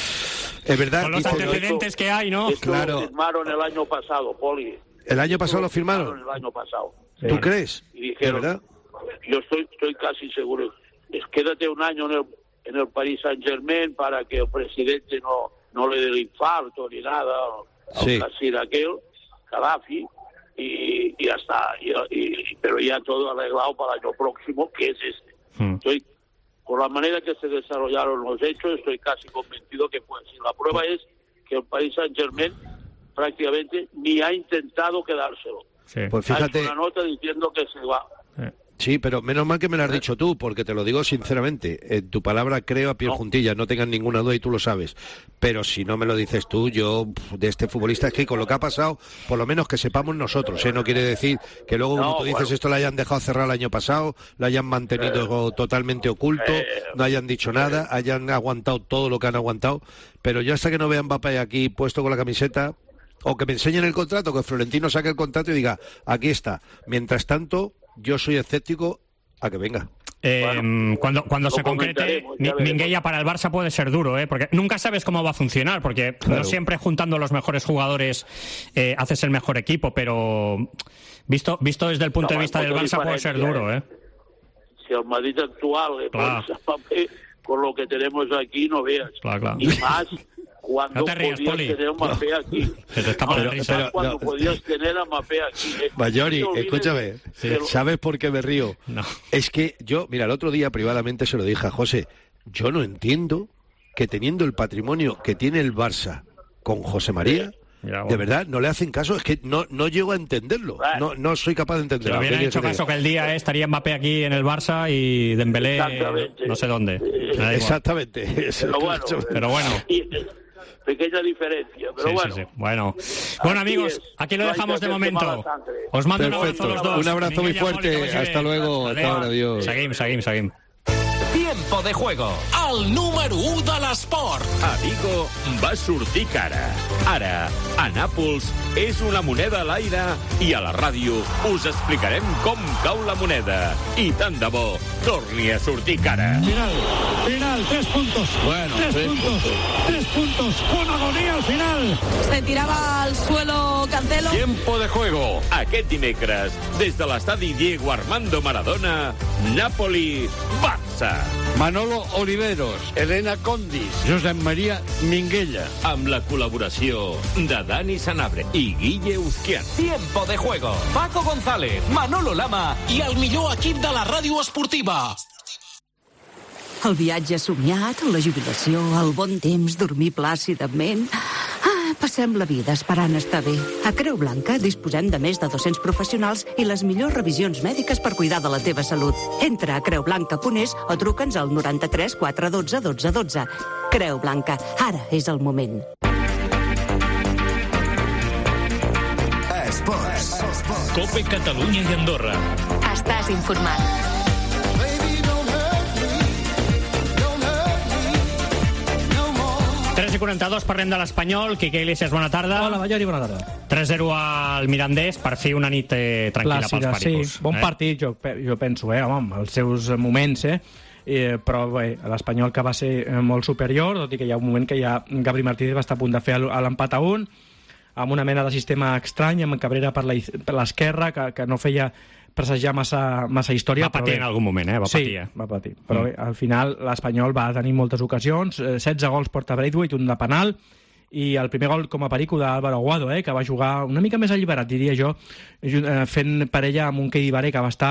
es verdad.
Con los
dice,
antecedentes que hay, ¿no?
Esto
Claro.
lo firmaron el año pasado, Poli.
¿El año pasado
Esto
lo firmaron?
El año pasado.
¿Tú
Sí.
crees?
Y dijeron,
¿De verdad?
yo estoy, estoy casi seguro, es quédate un año en el, en el Paris Saint-Germain para que el presidente no, no le dé el infarto ni nada, al
Sí.
Casir aquel, Gaddafi, y, y ya está. Y, y- pero ya todo arreglado para el año próximo, que es este.
Hmm.
Estoy, por la manera que se desarrollaron los hechos, estoy casi convencido que fue así. La prueba es que el Paris Saint-Germain prácticamente ni ha intentado quedárselo.
Sí.
Pues
Ha
fíjate.
hecho una nota diciendo que se va.
Sí, pero menos mal que me lo has dicho tú, porque te lo digo sinceramente. En tu palabra creo a pie juntillas, no tengas ninguna duda y tú lo sabes. Pero si no me lo dices tú, yo pf, de este futbolista es que con lo que ha pasado, por lo menos que sepamos nosotros, ¿eh? No quiere decir que luego, como
No,
tú dices,
bueno.
esto lo hayan dejado cerrar el año pasado, lo hayan mantenido totalmente oculto, no hayan dicho nada, hayan aguantado todo lo que han aguantado. Pero yo hasta que no vea a Mbappé aquí puesto con la camiseta, o que me enseñen el contrato, que Florentino saque el contrato y diga, aquí está. Mientras tanto, yo soy escéptico a que venga.
Eh,
Bueno,
cuando cuando
lo
se concrete,
comentaremos, ya
Mi-
veremos.
Minguella para el Barça puede ser duro, ¿eh? Porque nunca sabes cómo va a funcionar, porque no siempre juntando los mejores jugadores eh, haces el mejor equipo, pero visto visto desde el punto
No,
de vista
hay
del
mucha
Barça puede ser
diferencia,
duro, ¿eh?
Si el Madrid actual le
Claro.
pones a Mbappé, con lo que tenemos aquí, no veas.
Claro, claro.
Y más cuando
No te rías,
podías
Poli.
tener a Mbappé aquí.
Se te escapa
No,
la
y
risa.
más cuando
no.
podías tener a Mbappé aquí. ¿eh?
Mayori,
No te olvides
escúchame,
de lo-
¿sabes por qué me río?
No.
Es que yo, mira, el otro día privadamente se lo dije a José, yo no entiendo que teniendo el patrimonio que tiene el Barça con José María,
Ya, bueno.
de verdad, no le hacen caso, es que no, no llego a entenderlo, no, no soy capaz de
Si
entenderlo.
le hubieran
¿Qué
hecho
quieres que
caso que el día eh, estaría Mbappé aquí en el Barça y Dembélé
Exactamente.
no sé dónde. Me da
te diga?
igual.
Exactamente.
Pero bueno,
Pero bueno.
y- pequeña diferencia, pero
Sí,
bueno.
sí, sí. Bueno, bueno
Así
amigos,
es.
aquí lo
No hay
dejamos
que
de
hacerse
momento.
mala sangre.
Os mando un abrazo
Perfecto.
a los dos.
Un abrazo muy
Minguella, Poli,
fuerte.
que vagi bé.
Hasta luego. Hasta ahora, adiós.
Seguim, seguim, seguim.
Tiempo de juego. El número u de l'esport.
A Vigo va sortir cara. Ara, a Nàpols és una moneda a l'aire i a la ràdio us explicarem com cau la moneda. I tant de bo torni a sortir cara.
Final, final, tres puntos.
Bueno,
tres,
tres
puntos, tres puntos, con agonía al final.
Se tiraba al suelo Cancelo.
Tiempo de juego. Aquest dimecres, des de l'estadi Diego Armando Maradona, Napoli-Barça.
Manolo Oliveros, Elena Condis, Josep Maria Minguella.
Amb la col·laboració de Dani Sanabria i Guille Uzquian.
Tiempo de juego. Paco González, Manolo Lama i el millor equip de la ràdio esportiva.
El viatge somiat, la jubilació, el bon temps, dormir plàcidament... Ah, passem la vida esperant estar bé. A Creu Blanca disposem de més de dos-cents professionals i les millors revisions mèdiques per cuidar de la teva salut. Entra a creu blanca punt es o truca'ns al noranta-tres quatre dotze dotze dotze. Creu Blanca, ara és el moment.
Esports.
Cope Catalunya i Andorra.
Estàs informat.
tres i quaranta-dos, parlem de l'Espanyol. Quique Iglesias, bona tarda.
Hola, Mayori, bona tarda.
tres zero al Mirandés, per fi una nit eh, tranquil·la
Plàcida,
pels pericos.
sí. Bon
eh?
partit, jo, pe- jo penso, eh, home, els seus moments, eh? Eh, però bé, l'Espanyol que va ser eh, molt superior, tot i que hi ha un moment que ja Gabri Martínez va estar a punt de fer el- l'empat a un, amb una mena de sistema estrany, amb Cabrera per la is- per l'esquerra, que, que no feia presagiar massa, massa història.
Va patir
però bé.
en algun moment, eh? Va
sí,
patir, eh?
va patir. Però
Mm.
bé, al final l'Espanyol va tenir moltes ocasions, eh, setze gols porta Braithwaite, un de penal, i el primer gol com a perico d'Álvaro Aguado, eh, que va jugar una mica més alliberat, diria jo, ju- eh, fent parella amb un Keidi Baré que va estar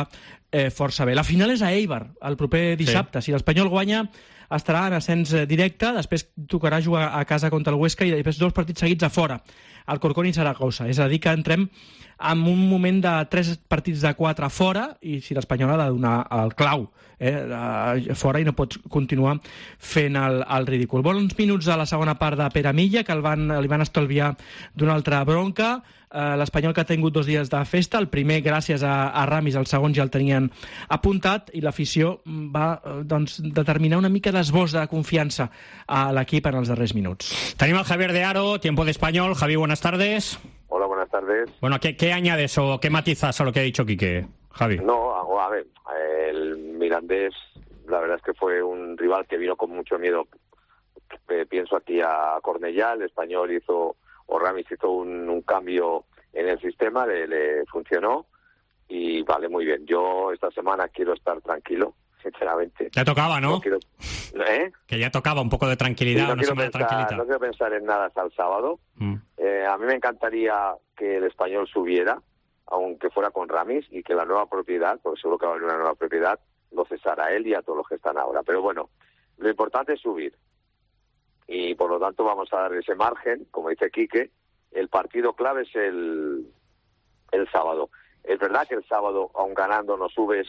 eh, força bé. La final és a Eibar, el proper dissabte. Sí. Si l'Espanyol guanya, estarà en ascens directe, després tocarà jugar a casa contra el Huesca i després dos partits seguits a fora, al Corcón i Saragossa. És a dir, que entrem en un moment de tres partits de quatre fora i si l'Espanyol ha de donar el clau eh, fora i no pots continuar fent el, el ridícul. Bons minuts a la segona part de Pere Milla, que el van, li van estalviar d'una altra bronca. Uh, l'Espanyol que ha tingut dos dies de festa, el primer gràcies a, a Ramis, el segon ja el tenien apuntat i l'afició va uh, doncs, determinar una mica d'esbós de confiança a l'equip en els darrers minuts.
Tenim el Javier de Aro, Tiempo de Español. Javi, buenas tardes.
Hola, buenas tardes.
Bueno, ¿qué, qué añades o qué matizas a lo que ha dicho Quique, Javi?
No, a, a ver, el Mirandés, la verdad es que fue un rival que vino con mucho miedo. Eh, pienso aquí a Cornellá, el Español hizo... o Ramis hizo un, un cambio en el sistema, le, le funcionó y vale, muy bien. Yo esta semana quiero estar tranquilo, sinceramente.
Ya tocaba, ¿no?
no quiero, ¿eh?
Que ya tocaba un poco de tranquilidad,
no
una
quiero
semana
pensar,
tranquilita.
No quiero pensar en nada hasta el sábado.
Mm.
Eh, a mí me encantaría que el Español subiera, aunque fuera con Ramis, y que la nueva propiedad, porque seguro que va a haber una nueva propiedad, lo cesara a él y a todos los que están ahora. Pero bueno, lo importante es subir. Y por lo tanto vamos a dar ese margen, como dice Quique. El partido clave es el, el sábado. Es verdad que el sábado, aun ganando, no subes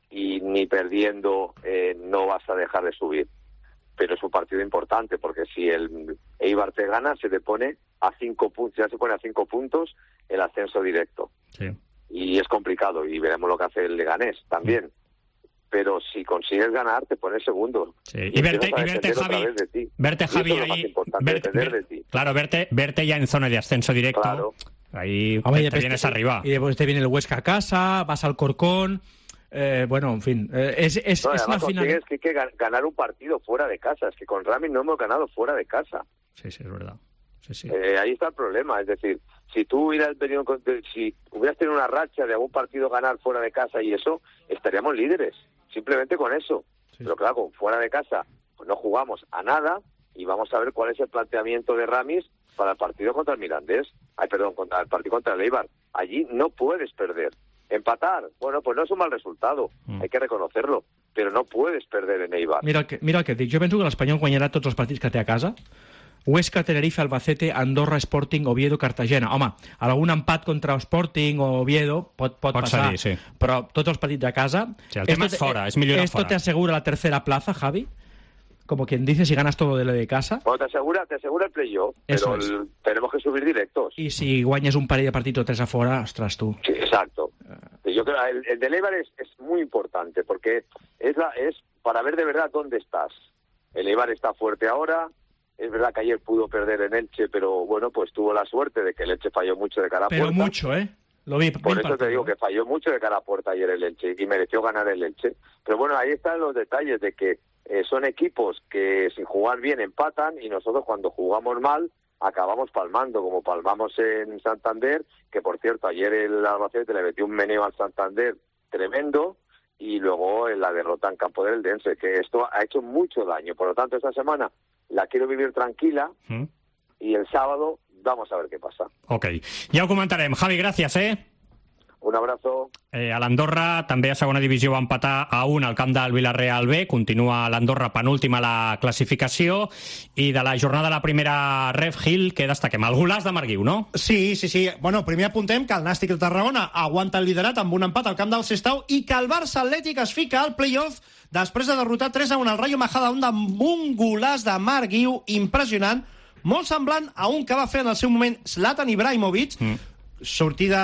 y ni perdiendo eh, no vas a dejar de subir. Pero es un partido importante porque si el Eibar te gana, se te pone a cinco puntos, ya se pone a cinco puntos el ascenso directo.
Sí.
Y es complicado y veremos lo que hace el Leganés también. Sí. Pero si consigues ganar, te pones segundo.
Sí. Y, y verte, y verte Javi, verte, Javi
ahí,
ahí
verte, ver,
de ti. Claro, verte, verte ya en zona de ascenso directo.
Claro.
Ahí
Hombre,
te, te vienes
te,
arriba.
Y después te viene el Huesca a casa, vas al Corcón. Eh, bueno, en fin, eh, es, es,
no,
es una final.
Es que hay que ganar un partido fuera de casa. Es que con Ramis no hemos ganado fuera de casa.
Sí, sí, es verdad. Sí, sí.
Eh, ahí está el problema. Es decir, si tú hubieras venido con, si hubieras tenido una racha de algún partido ganar fuera de casa y eso, estaríamos líderes. Simplemente con eso. Sí. Pero claro, fuera de casa pues no jugamos a nada y vamos a ver cuál es el planteamiento de Ramis para el partido contra el Mirandés. Ay, perdón, contra el partido contra el Eibar. Allí no puedes perder. Empatar, bueno, pues no es un mal resultado, mm. hay que reconocerlo, però no puedes perder en Eibar.
Mira el que, mira el que et dic, jo penso que l'Espanyol guanyarà tots els partits que té a casa. Huesca, Tenerife, Albacete, Andorra, Sporting, Oviedo, Cartagena. Home, algun empat contra Sporting o Oviedo pot, pot, pot passar,
ser, sí.
Però tots els partits a casa...
Sí, el tema
esto,
és fora, és millor
esto
fora.
Esto te asegura la tercera plaza, Javi? Como quien dice, si ganas todo de lo de casa.
Bueno, te asegura, te asegura el playoff, pero
es.
el, tenemos que subir directos.
Y si guanyes un parell de partits o tres a fora, ostras, tú.
Sí, exacto. Yo creo el, el del Eibar es, es muy importante, porque es, la, es para ver de verdad dónde estás. El Eibar está fuerte ahora, es verdad que ayer pudo perder en Elche, pero bueno, pues tuvo la suerte de que el Elche falló mucho de cara a
pero
puerta.
Pero mucho, ¿eh? Lo vi,
Por eso
partido,
te digo
¿eh?
que falló mucho de cara a puerta ayer el Elche, y mereció ganar el Elche. Pero bueno, ahí están los detalles de que Eh, son equipos que sin jugar bien empatan y nosotros cuando jugamos mal acabamos palmando, como palmamos en Santander, que por cierto ayer el Albacete le metió un meneo al Santander tremendo y luego en la derrota en campo del Eldense, que esto ha hecho mucho daño. Por lo tanto, esta semana la quiero vivir tranquila
¿Mm?
y el sábado vamos a ver qué pasa.
Ok, ja ho comentarem. Javi, gràcies, eh?
Un abrazo.
Eh, a l'Andorra també a segona divisió va empatar a un al camp del Villarreal B. Continua l'Andorra penúltima a la classificació. I de la jornada de la primera Ref Hill, què destaquem? El golaç de Marguiu, no?
Sí, sí, sí. Bueno, primer apuntem que el Nàstic de Tarragona aguanta el liderat amb un empat al camp del Sestao i que el Barça Atlètic es fica al play-off després de derrotar tres a un al Rayo Majadahonda amb un golaç de Marguiu impressionant, molt semblant a un que va fer en el seu moment Zlatan Ibrahimovic. Mm. Sortida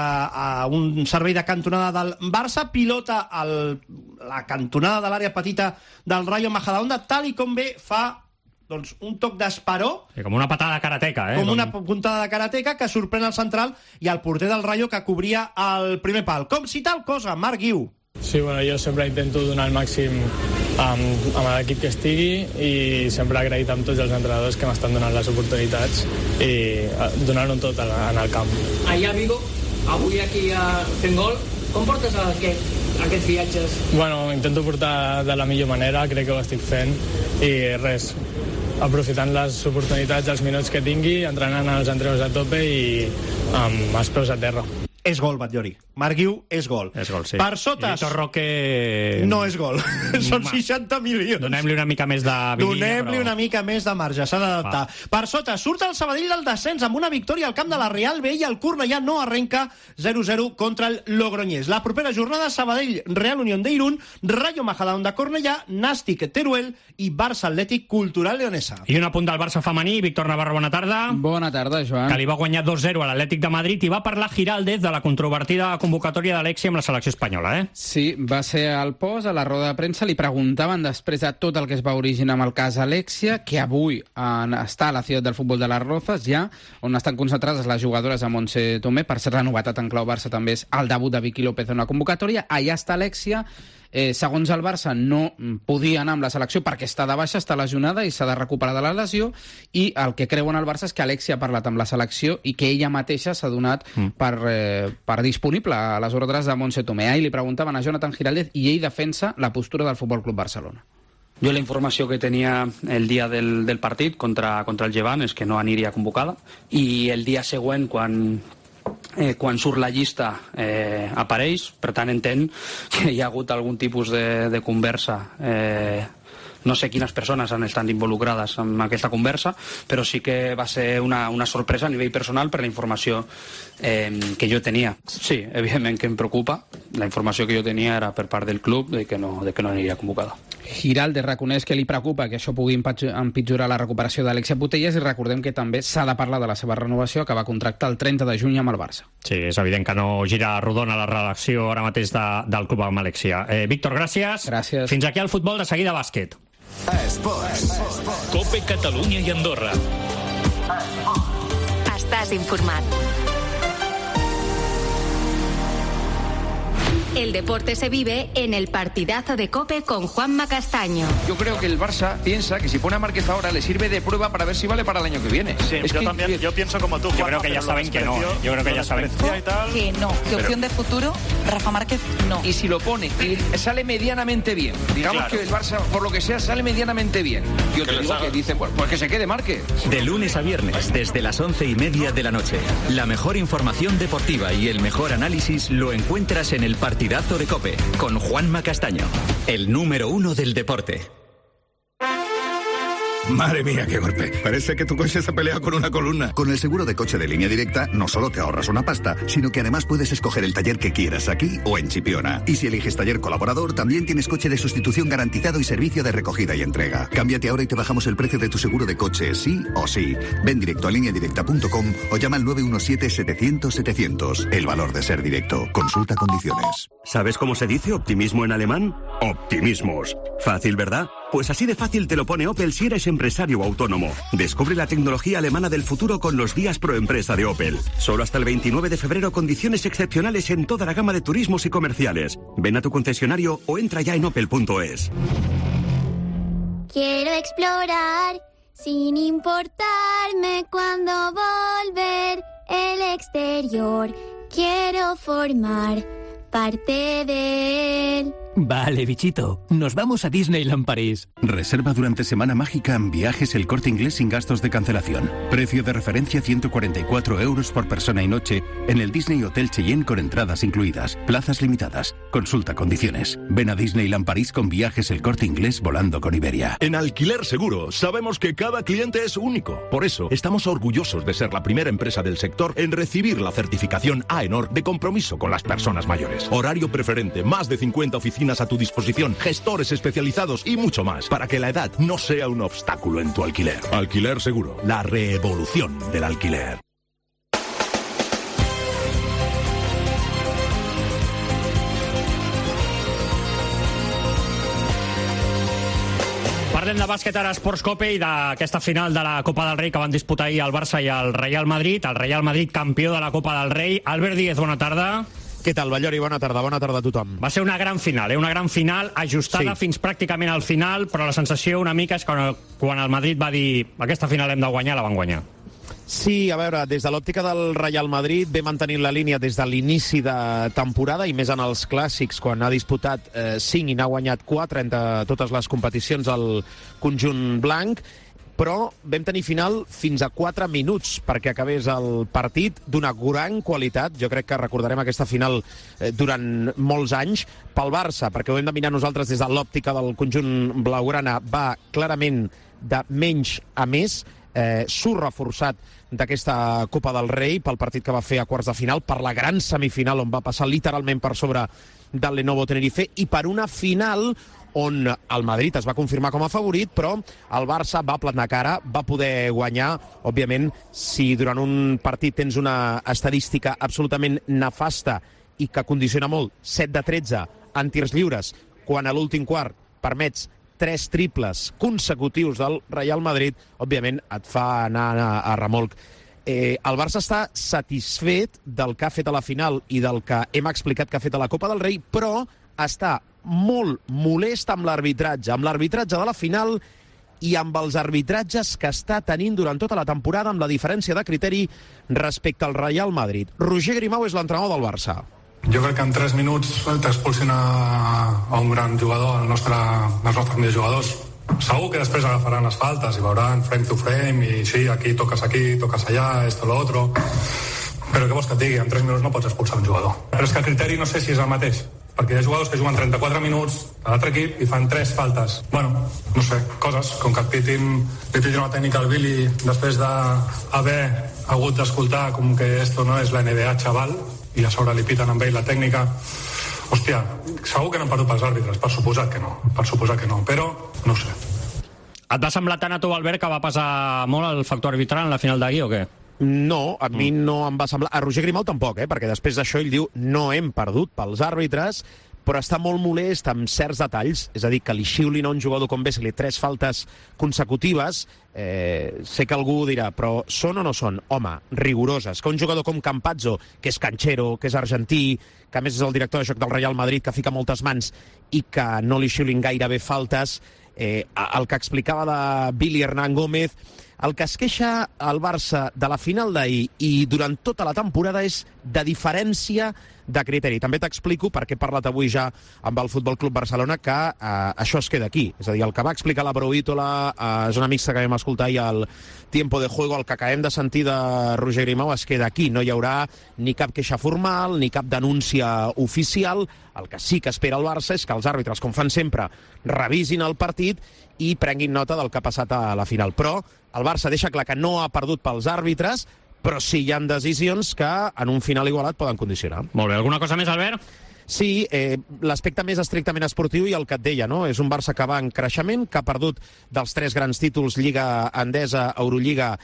a, a un servei de cantonada del Barça, pilota el, la cantonada de l'àrea petita del Rayo Majadahonda, tal i com ve fa doncs, un toc d'esperó.
Sí, com una patada de karateca, eh?
Com una puntada de karateca que sorprèn el central i el porter del Rayo que cobria el primer pal. Com si tal cosa, Marc Guiu.
Sí, bueno, jo sempre intento donar el màxim amb, amb l'equip que estigui i sempre agraït amb tots els entrenadors que m'estan donant les oportunitats i donar-ho tot en el camp.
Allà a Vigo, avui aquí a fent gol, com portes aquest, aquests viatges?
Bueno, intento portar de la millor manera, crec que ho estic fent i res, aprofitant les oportunitats, els minuts que tingui, entrenant els entrenadors a tope i amb els peus a terra.
És gol, Batllori. Marc Guiu és gol.
És gol, sí.
Per sota...
I Vitor Roque...
No és gol. Són seixanta milions.
Donem-li una mica més de vidilla,
Donem-li
però...
una mica més de marge, s'ha d'adaptar. Per sota, surt el Sabadell del descens amb una victòria al camp de la Real B i el Cornellà no arrenca zero zero contra el Logroñés. La propera jornada, Sabadell, Real Unión de Irún, Rayo Majadahonda de Cornellà, Nàstic Teruel i Barça Atlètic Cultural Leonesa.
I un apunt del Barça femení. Víctor Navarro, bona tarda.
Bona tarda, Joan.
Que li va guanyar dos zero a l'Atlètic de Madrid i va parlar Giraldez de la controvertida convocatòria d'Alexia amb la selecció espanyola, eh?
Sí, va ser al post, a la roda de premsa, li preguntaven després de tot el que es va originar amb el cas Alexia, que avui en, està a la ciutat del futbol de les Rozas, ja, on estan concentrades les jugadores de Montse Tomé. Per ser la novetat en clau Barça també és el debut de Vicky López en una convocatòria. Allà està Alexia. Eh, segons el Barça, no podia anar amb la selecció perquè està de baixa, està lesionada i s'ha de recuperar de la lesió, i el que creuen el Barça és que Alexia ha parlat amb la selecció i que ella mateixa s'ha donat mm. per, eh, per disponible a les ordres de Montse Tomé. Ahir li preguntaven a Jonathan Giraldez i ell defensa la postura del Futbol Club Barcelona.
Jo la informació que tenia el dia del, del partit contra, contra el Llevant és que no aniria convocada, i el dia següent, quan Eh, quan surt la llista eh, apareix, per tant entenc que hi ha hagut algun tipus de, de conversa. Eh, no sé quines persones han estat involucrades en aquesta conversa, però sí que va ser una, una sorpresa a nivell personal per la informació eh, que jo tenia. Sí, evidentment que em preocupa. La informació que jo tenia era per part del club de que no, de que no aniria convocada.
Giraldez reconeix que li preocupa que això pugui empitjorar la recuperació d'Alexia Putellas, i recordem que també s'ha de parlar de la seva renovació, que va contractar el trenta de juny amb el Barça.
Sí, és evident que no gira rodona la relació ara mateix de, del club amb Alexia. Eh, Víctor, gràcies.
Gràcies.
Fins aquí el futbol, de seguida bàsquet.
Esports. Cope Catalunya i Andorra.
Estàs informat. El deporte se vive en el partidazo de COPE con Juanma Castaño.
Yo creo que el Barça piensa que si pone a Márquez ahora le sirve de prueba para ver si vale para el año que viene.
Sí,
es
yo
que,
también, yo pienso como tú, Juanma,
yo creo que ya saben que no. Yo creo que ya saben
que no, que opción de futuro, Rafa Márquez no.
Y si lo pone y sale medianamente bien, digamos claro. que el Barça, por lo que sea, sale medianamente bien. Yo te digo que dicen, pues, pues que se quede Márquez.
De lunes a viernes, desde las once y media de la noche, la mejor información deportiva y el mejor análisis lo encuentras en el partidazo de COPE, con Juanma Castaño, el número uno del deporte.
Madre mía, qué golpe. Parece que tu coche se ha peleado con una columna.
Con el seguro de coche de Línea Directa, no solo te ahorras una pasta, sino que además puedes escoger el taller que quieras aquí o en Chipiona. Y si eliges taller colaborador, también tienes coche de sustitución garantizado y servicio de recogida y entrega. Cámbiate ahora y te bajamos el precio de tu seguro de coche, sí o sí. Ven directo a línea directa punto com o llama al nueve uno siete, setecientos, setecientos. El valor de ser directo. Consulta condiciones.
¿Sabes cómo se dice optimismo en alemán? Optimismos. Fácil, ¿verdad? Pues así de fácil te lo pone Opel si eres empresario o autónomo. Descubre la tecnología alemana del futuro con los días pro empresa de Opel. Solo hasta el veintinueve de febrero, condiciones excepcionales en toda la gama de turismos y comerciales. Ven a tu concesionario o entra ya en opel punto es.
Quiero explorar sin importarme cuándo volver el exterior. Quiero formar parte de él.
Vale, bichito. Nos vamos a Disneyland París.
Reserva durante Semana Mágica en Viajes El Corte Inglés sin gastos de cancelación. Precio de referencia ciento cuarenta y cuatro euros por persona y noche en el Disney Hotel Cheyenne con entradas incluidas. Plazas limitadas. Consulta condiciones. Ven a Disneyland París con Viajes El Corte Inglés volando con Iberia.
En Alquiler Seguro sabemos que cada cliente es único. Por eso estamos orgullosos de ser la primera empresa del sector en recibir la certificación AENOR de compromiso con las personas mayores. Horario preferente, más de cincuenta oficinas a tu disposición, gestores especializados y mucho más, para que la edad no sea un obstáculo en tu alquiler. Alquiler Seguro, la revolución del alquiler.
Parlem de bàsquet ara a Esports Cope i d'aquesta final de la Copa del Rei que van disputar ahir el Barça i el Real Madrid. El Real Madrid campió de la Copa del Rei. Albert Díez, bona tarda.
Què tal, Ballori? Bona tarda, bona tarda a tothom.
Va ser una gran final, eh? Una gran final ajustada sí. fins pràcticament al final, però la sensació una mica és que quan el Madrid va dir aquesta final hem de guanyar, la van guanyar.
Sí, a veure, des de l'òptica del Real Madrid ve mantenint la línia des de l'inici de temporada i més en els clàssics, quan ha disputat eh, cinc i n'ha guanyat quatre entre totes les competicions al conjunt blanc. però vam tenir final fins a quatre minuts perquè acabés el partit d'una gran qualitat. Jo crec que recordarem aquesta final durant molts anys. Pel Barça, perquè ho hem de mirar nosaltres des de l'òptica del conjunt blaugrana, va clarament de menys a més, eh, surt reforçat d'aquesta Copa del Rei pel partit que va fer a quarts de final, per la gran semifinal on va passar literalment per sobre del Lenovo Tenerife, i per una final on el Madrid es va confirmar com a favorit, però el Barça va planar cara, va poder guanyar. Òbviament, si durant un partit tens una estadística absolutament nefasta i que condiciona molt, set de tretze en tirs lliures, quan a l'últim quart permets tres triples consecutius del Real Madrid, òbviament et fa anar a remolc. Eh, el Barça està satisfet del que ha fet a la final i del que hem explicat que ha fet a la Copa del Rei, però està molt molest amb l'arbitratge, amb l'arbitratge de la final i amb els arbitratges que està tenint durant tota la temporada, amb la diferència de criteri respecte al Real Madrid. Roger Grimau és l'entrenador del Barça.
Jo crec que en tres minuts t'expulsin a, a un gran jugador, el nostre, els nostres millors jugadors. Segur que després agafaran les faltes i veuran frame to frame i sí, aquí toques aquí, toques allà, esto, lo otro. Però què vols que et digui? En tres minuts no pots expulsar un jugador. Però és que el criteri no sé si és el mateix, perquè hi ha jugadors que juguen trenta-quatre minuts a l'altre equip i fan tres faltes. Bueno, no sé, coses, com que et pitin, li pitin una tècnica al Billy després d'haver hagut d'escoltar com que esto no és la N B A, xaval, i a sobre li piten amb ell la tècnica. Hòstia, segur que no han perdut pels àrbitres, per suposat que no, per suposat que no, però no ho sé.
Et va semblar tant a tu, Albert, que va passar molt el factor arbitral en la final d'ahir o què?
No, a mi no em va semblar... A Roger Grimau tampoc, eh? Perquè després d'això ell diu no hem perdut pels àrbitres, però està molt molest amb certs detalls, és a dir, que li xiulin a un jugador com Vesely tres faltes consecutives. Eh, sé que algú dirà, però són o no són? Home, rigoroses. Que un jugador com Campazzo, que és canxero, que és argentí, que a més és el director de joc del Real Madrid, que fica moltes mans i que no li xiulin gairebé faltes, eh, el que explicava de Billy Hernán Gómez, el que es queixa al Barça de la final d'ahir i durant tota la temporada és de diferència de criteri. També t'explico, perquè he parlat avui ja amb el Futbol Club Barcelona, que eh, això es queda aquí. És a dir, el que va explicar la Broítola a eh, zona mixta que vam escoltar i al Tiempo de Juego, el que acabem de sentir de Roger Grimau es queda aquí. No hi haurà ni cap queixa formal, ni cap denúncia oficial. El que sí que espera el Barça és que els àrbitres, com fan sempre, revisin el partit i prenguin nota del que ha passat a la final. Però el Barça deixa clar que no ha perdut pels àrbitres, però sí hi ha decisions que en un final igualat poden condicionar.
Molt bé. Alguna cosa més, Albert?
Sí, eh, l'aspecte més estrictament esportiu i el que et deia, no? És un Barça que va en creixement, que ha perdut dels tres grans títols, Lliga Endesa, Eurolliga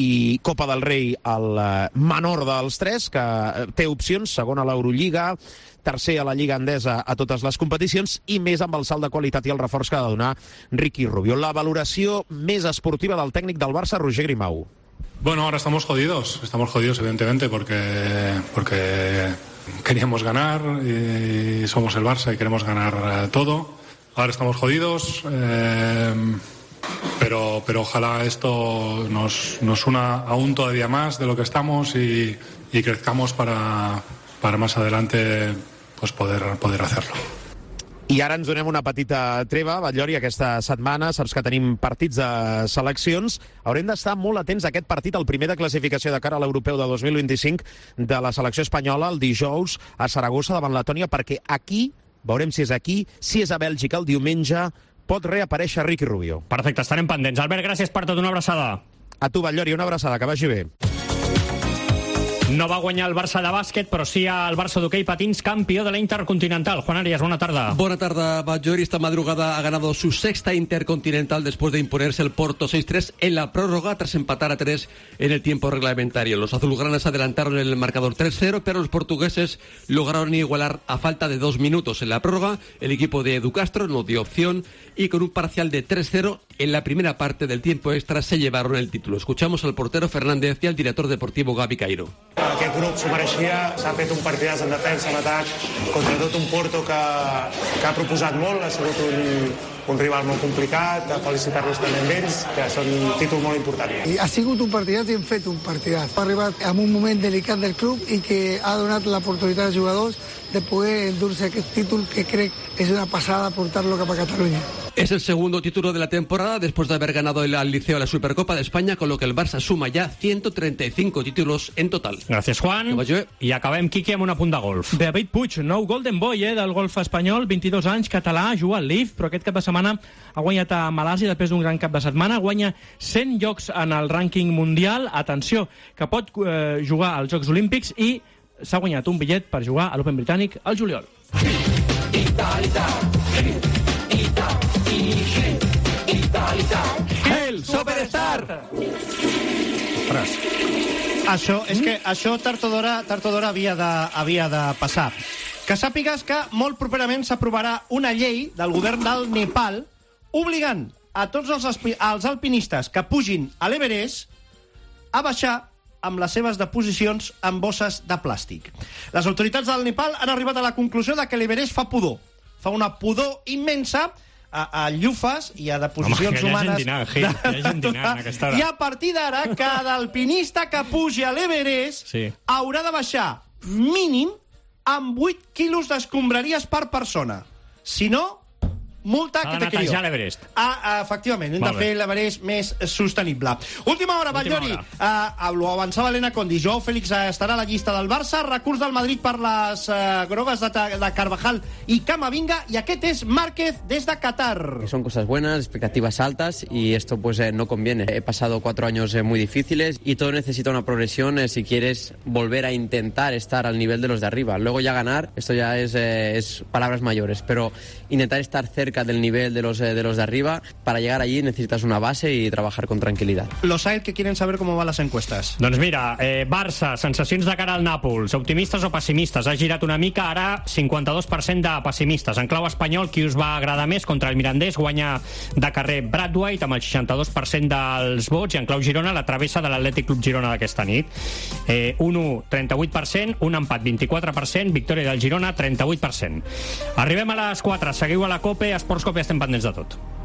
i Copa del Rei, el menor dels tres, que té opcions, segon a l'Eurolliga, tercer a la Lliga Endesa a totes les competicions i més amb el salt de qualitat i el reforç que ha de donar Ricky Rubio. La valoració més esportiva del tècnic del Barça, Roger Grimau.
Bueno, ahora estamos jodidos, estamos jodidos evidentemente porque, porque queríamos ganar y somos el Barça y queremos ganar eh, todo. Ahora estamos jodidos, eh, pero, pero ojalá esto nos, nos una aún todavía más de lo que estamos y, y crezcamos para, para más adelante pues poder, poder hacerlo.
I ara ens donem una petita treva, Batllori, aquesta setmana. Saps que tenim partits de seleccions. Haurem d'estar molt atents a aquest partit, el primer de classificació de cara a l'Europeu de dos mil vint-i-cinc de la selecció espanyola, el dijous a Saragossa davant Letònia, perquè aquí, veurem si és aquí, si és a Bèlgica el diumenge, pot reaparèixer Ricky Rubio.
Perfecte, estarem pendents. Albert, gràcies per tot, una abraçada.
A tu, Batllori, una abraçada, que vagi bé.
No va guanyar el Barça de bàsquet, però sí el Barça d'hoquei patins, campió de la Intercontinental. Juan Arias, buena tarde.
Buena tarde, Batllori. Esta madrugada ha ganado su sexta Intercontinental después de imponerse el Porto seis tres en la prórroga tras empatar a tres en el tiempo reglamentario. Los azulgranas adelantaron el marcador tres cero, pero los portugueses lograron igualar a falta de dos minutos. En la prórroga, el equipo de Edu Castro no dio opción y con un parcial de tres cero en la primera parte del tiempo extra se llevaron el título. Escuchamos al portero Fernández y al director deportivo Gavi Cairo.
Aquest grup s'ho mereixia, s'ha fet un partidàs en defensa, en atac, contra tot un Porto que, que ha proposat molt, ha sigut un, un rival molt complicat, felicitar-los també amb ells, que són un títol molt important.
I ha sigut un partidàs i hem fet un partidàs. Ha arribat en un moment delicat del club i que ha donat l'oportunitat als jugadors de poder endur-se aquest títol que crec és una passada portar-lo cap a Catalunya.
Es el segundo título de la temporada después de haber ganado el al Liceo la Supercopa de España, con lo que el Barça suma ya ciento treinta y cinco títulos en total.
Gràcies, Juan. I acabem, Quique, amb un apunt de golf.
David Puig, nou Golden Boy eh, del golf espanyol, vint-i-dos anys, català, juga al L I V, però aquest cap de setmana ha guanyat a Malàsia després d'un gran cap de setmana, guanya cent llocs en el rànquing mundial. Atenció, que pot eh, jugar als Jocs Olímpics i s'ha guanyat un bitllet per jugar a l'Open britànic al juliol.
El Superstar!
Ostres. Això, és que això tard o d'hora tard o d'hora havia, de, havia de passar. Que sàpigues que molt properament s'aprovarà una llei del govern del Nepal obligant a tots els, els alpinistes que pugin a l'Everest a baixar amb les seves deposicions en bosses de plàstic. Les autoritats del Nepal han arribat a la conclusió de que l'Everest fa pudor. Fa una pudor immensa a, a llufes i a deposicions
Home,
humanes.
Dinar, de, de, de dinar, aquesta hora.
I a partir d'ara, cada alpinista que pugi a l'Everest sí. haurà de baixar mínim amb vuit quilos d'escombraries per persona. Si no, multa que te crio.
l'Everest.
Ah, efectivament, hem de fer l'Everest més sostenible. Última hora, Batllori. Uh, ho avançava Elena Condi. Joao Félix estarà a la llista del Barça. Recurs del Madrid per les uh, grogues de, de Carvajal y Camavinga. Y aquest es Márquez desde Qatar.
Son cosas buenas, expectativas altas y esto pues eh, no conviene. He pasado cuatro años eh, muy difíciles y todo necesita una progresión eh, si quieres volver a intentar estar al nivel de los de arriba. Luego ya ganar, esto ya es, eh, es palabras mayores, pero intentar estar cerca del nivel de los, eh, de los de arriba. Para llegar allí necesitas una base y trabajar con tranquilidad.
Los A E L que quieren saber cómo van las encuestas.
Doncs mira, eh, Barça, sensacions de cara al Nàpols, optimistes o pessimistes? Ha girat una mica, ara cinquanta-dos per cent de pessimistes. En clau espanyol, qui us va agradar més? Contra el Mirandés guanya de carrer Brathwaite amb el seixanta-dos per cent dels vots, i en clau Girona la travessa de l'Atlètic Club Girona d'aquesta nit. Eh, un u, trenta-vuit per cent, un empat, vint-i-quatre per cent, victòria del Girona, trenta-vuit per cent. Arribem a les quatre, seguiu a la COPE, Esports COPE, estem pendents de tot.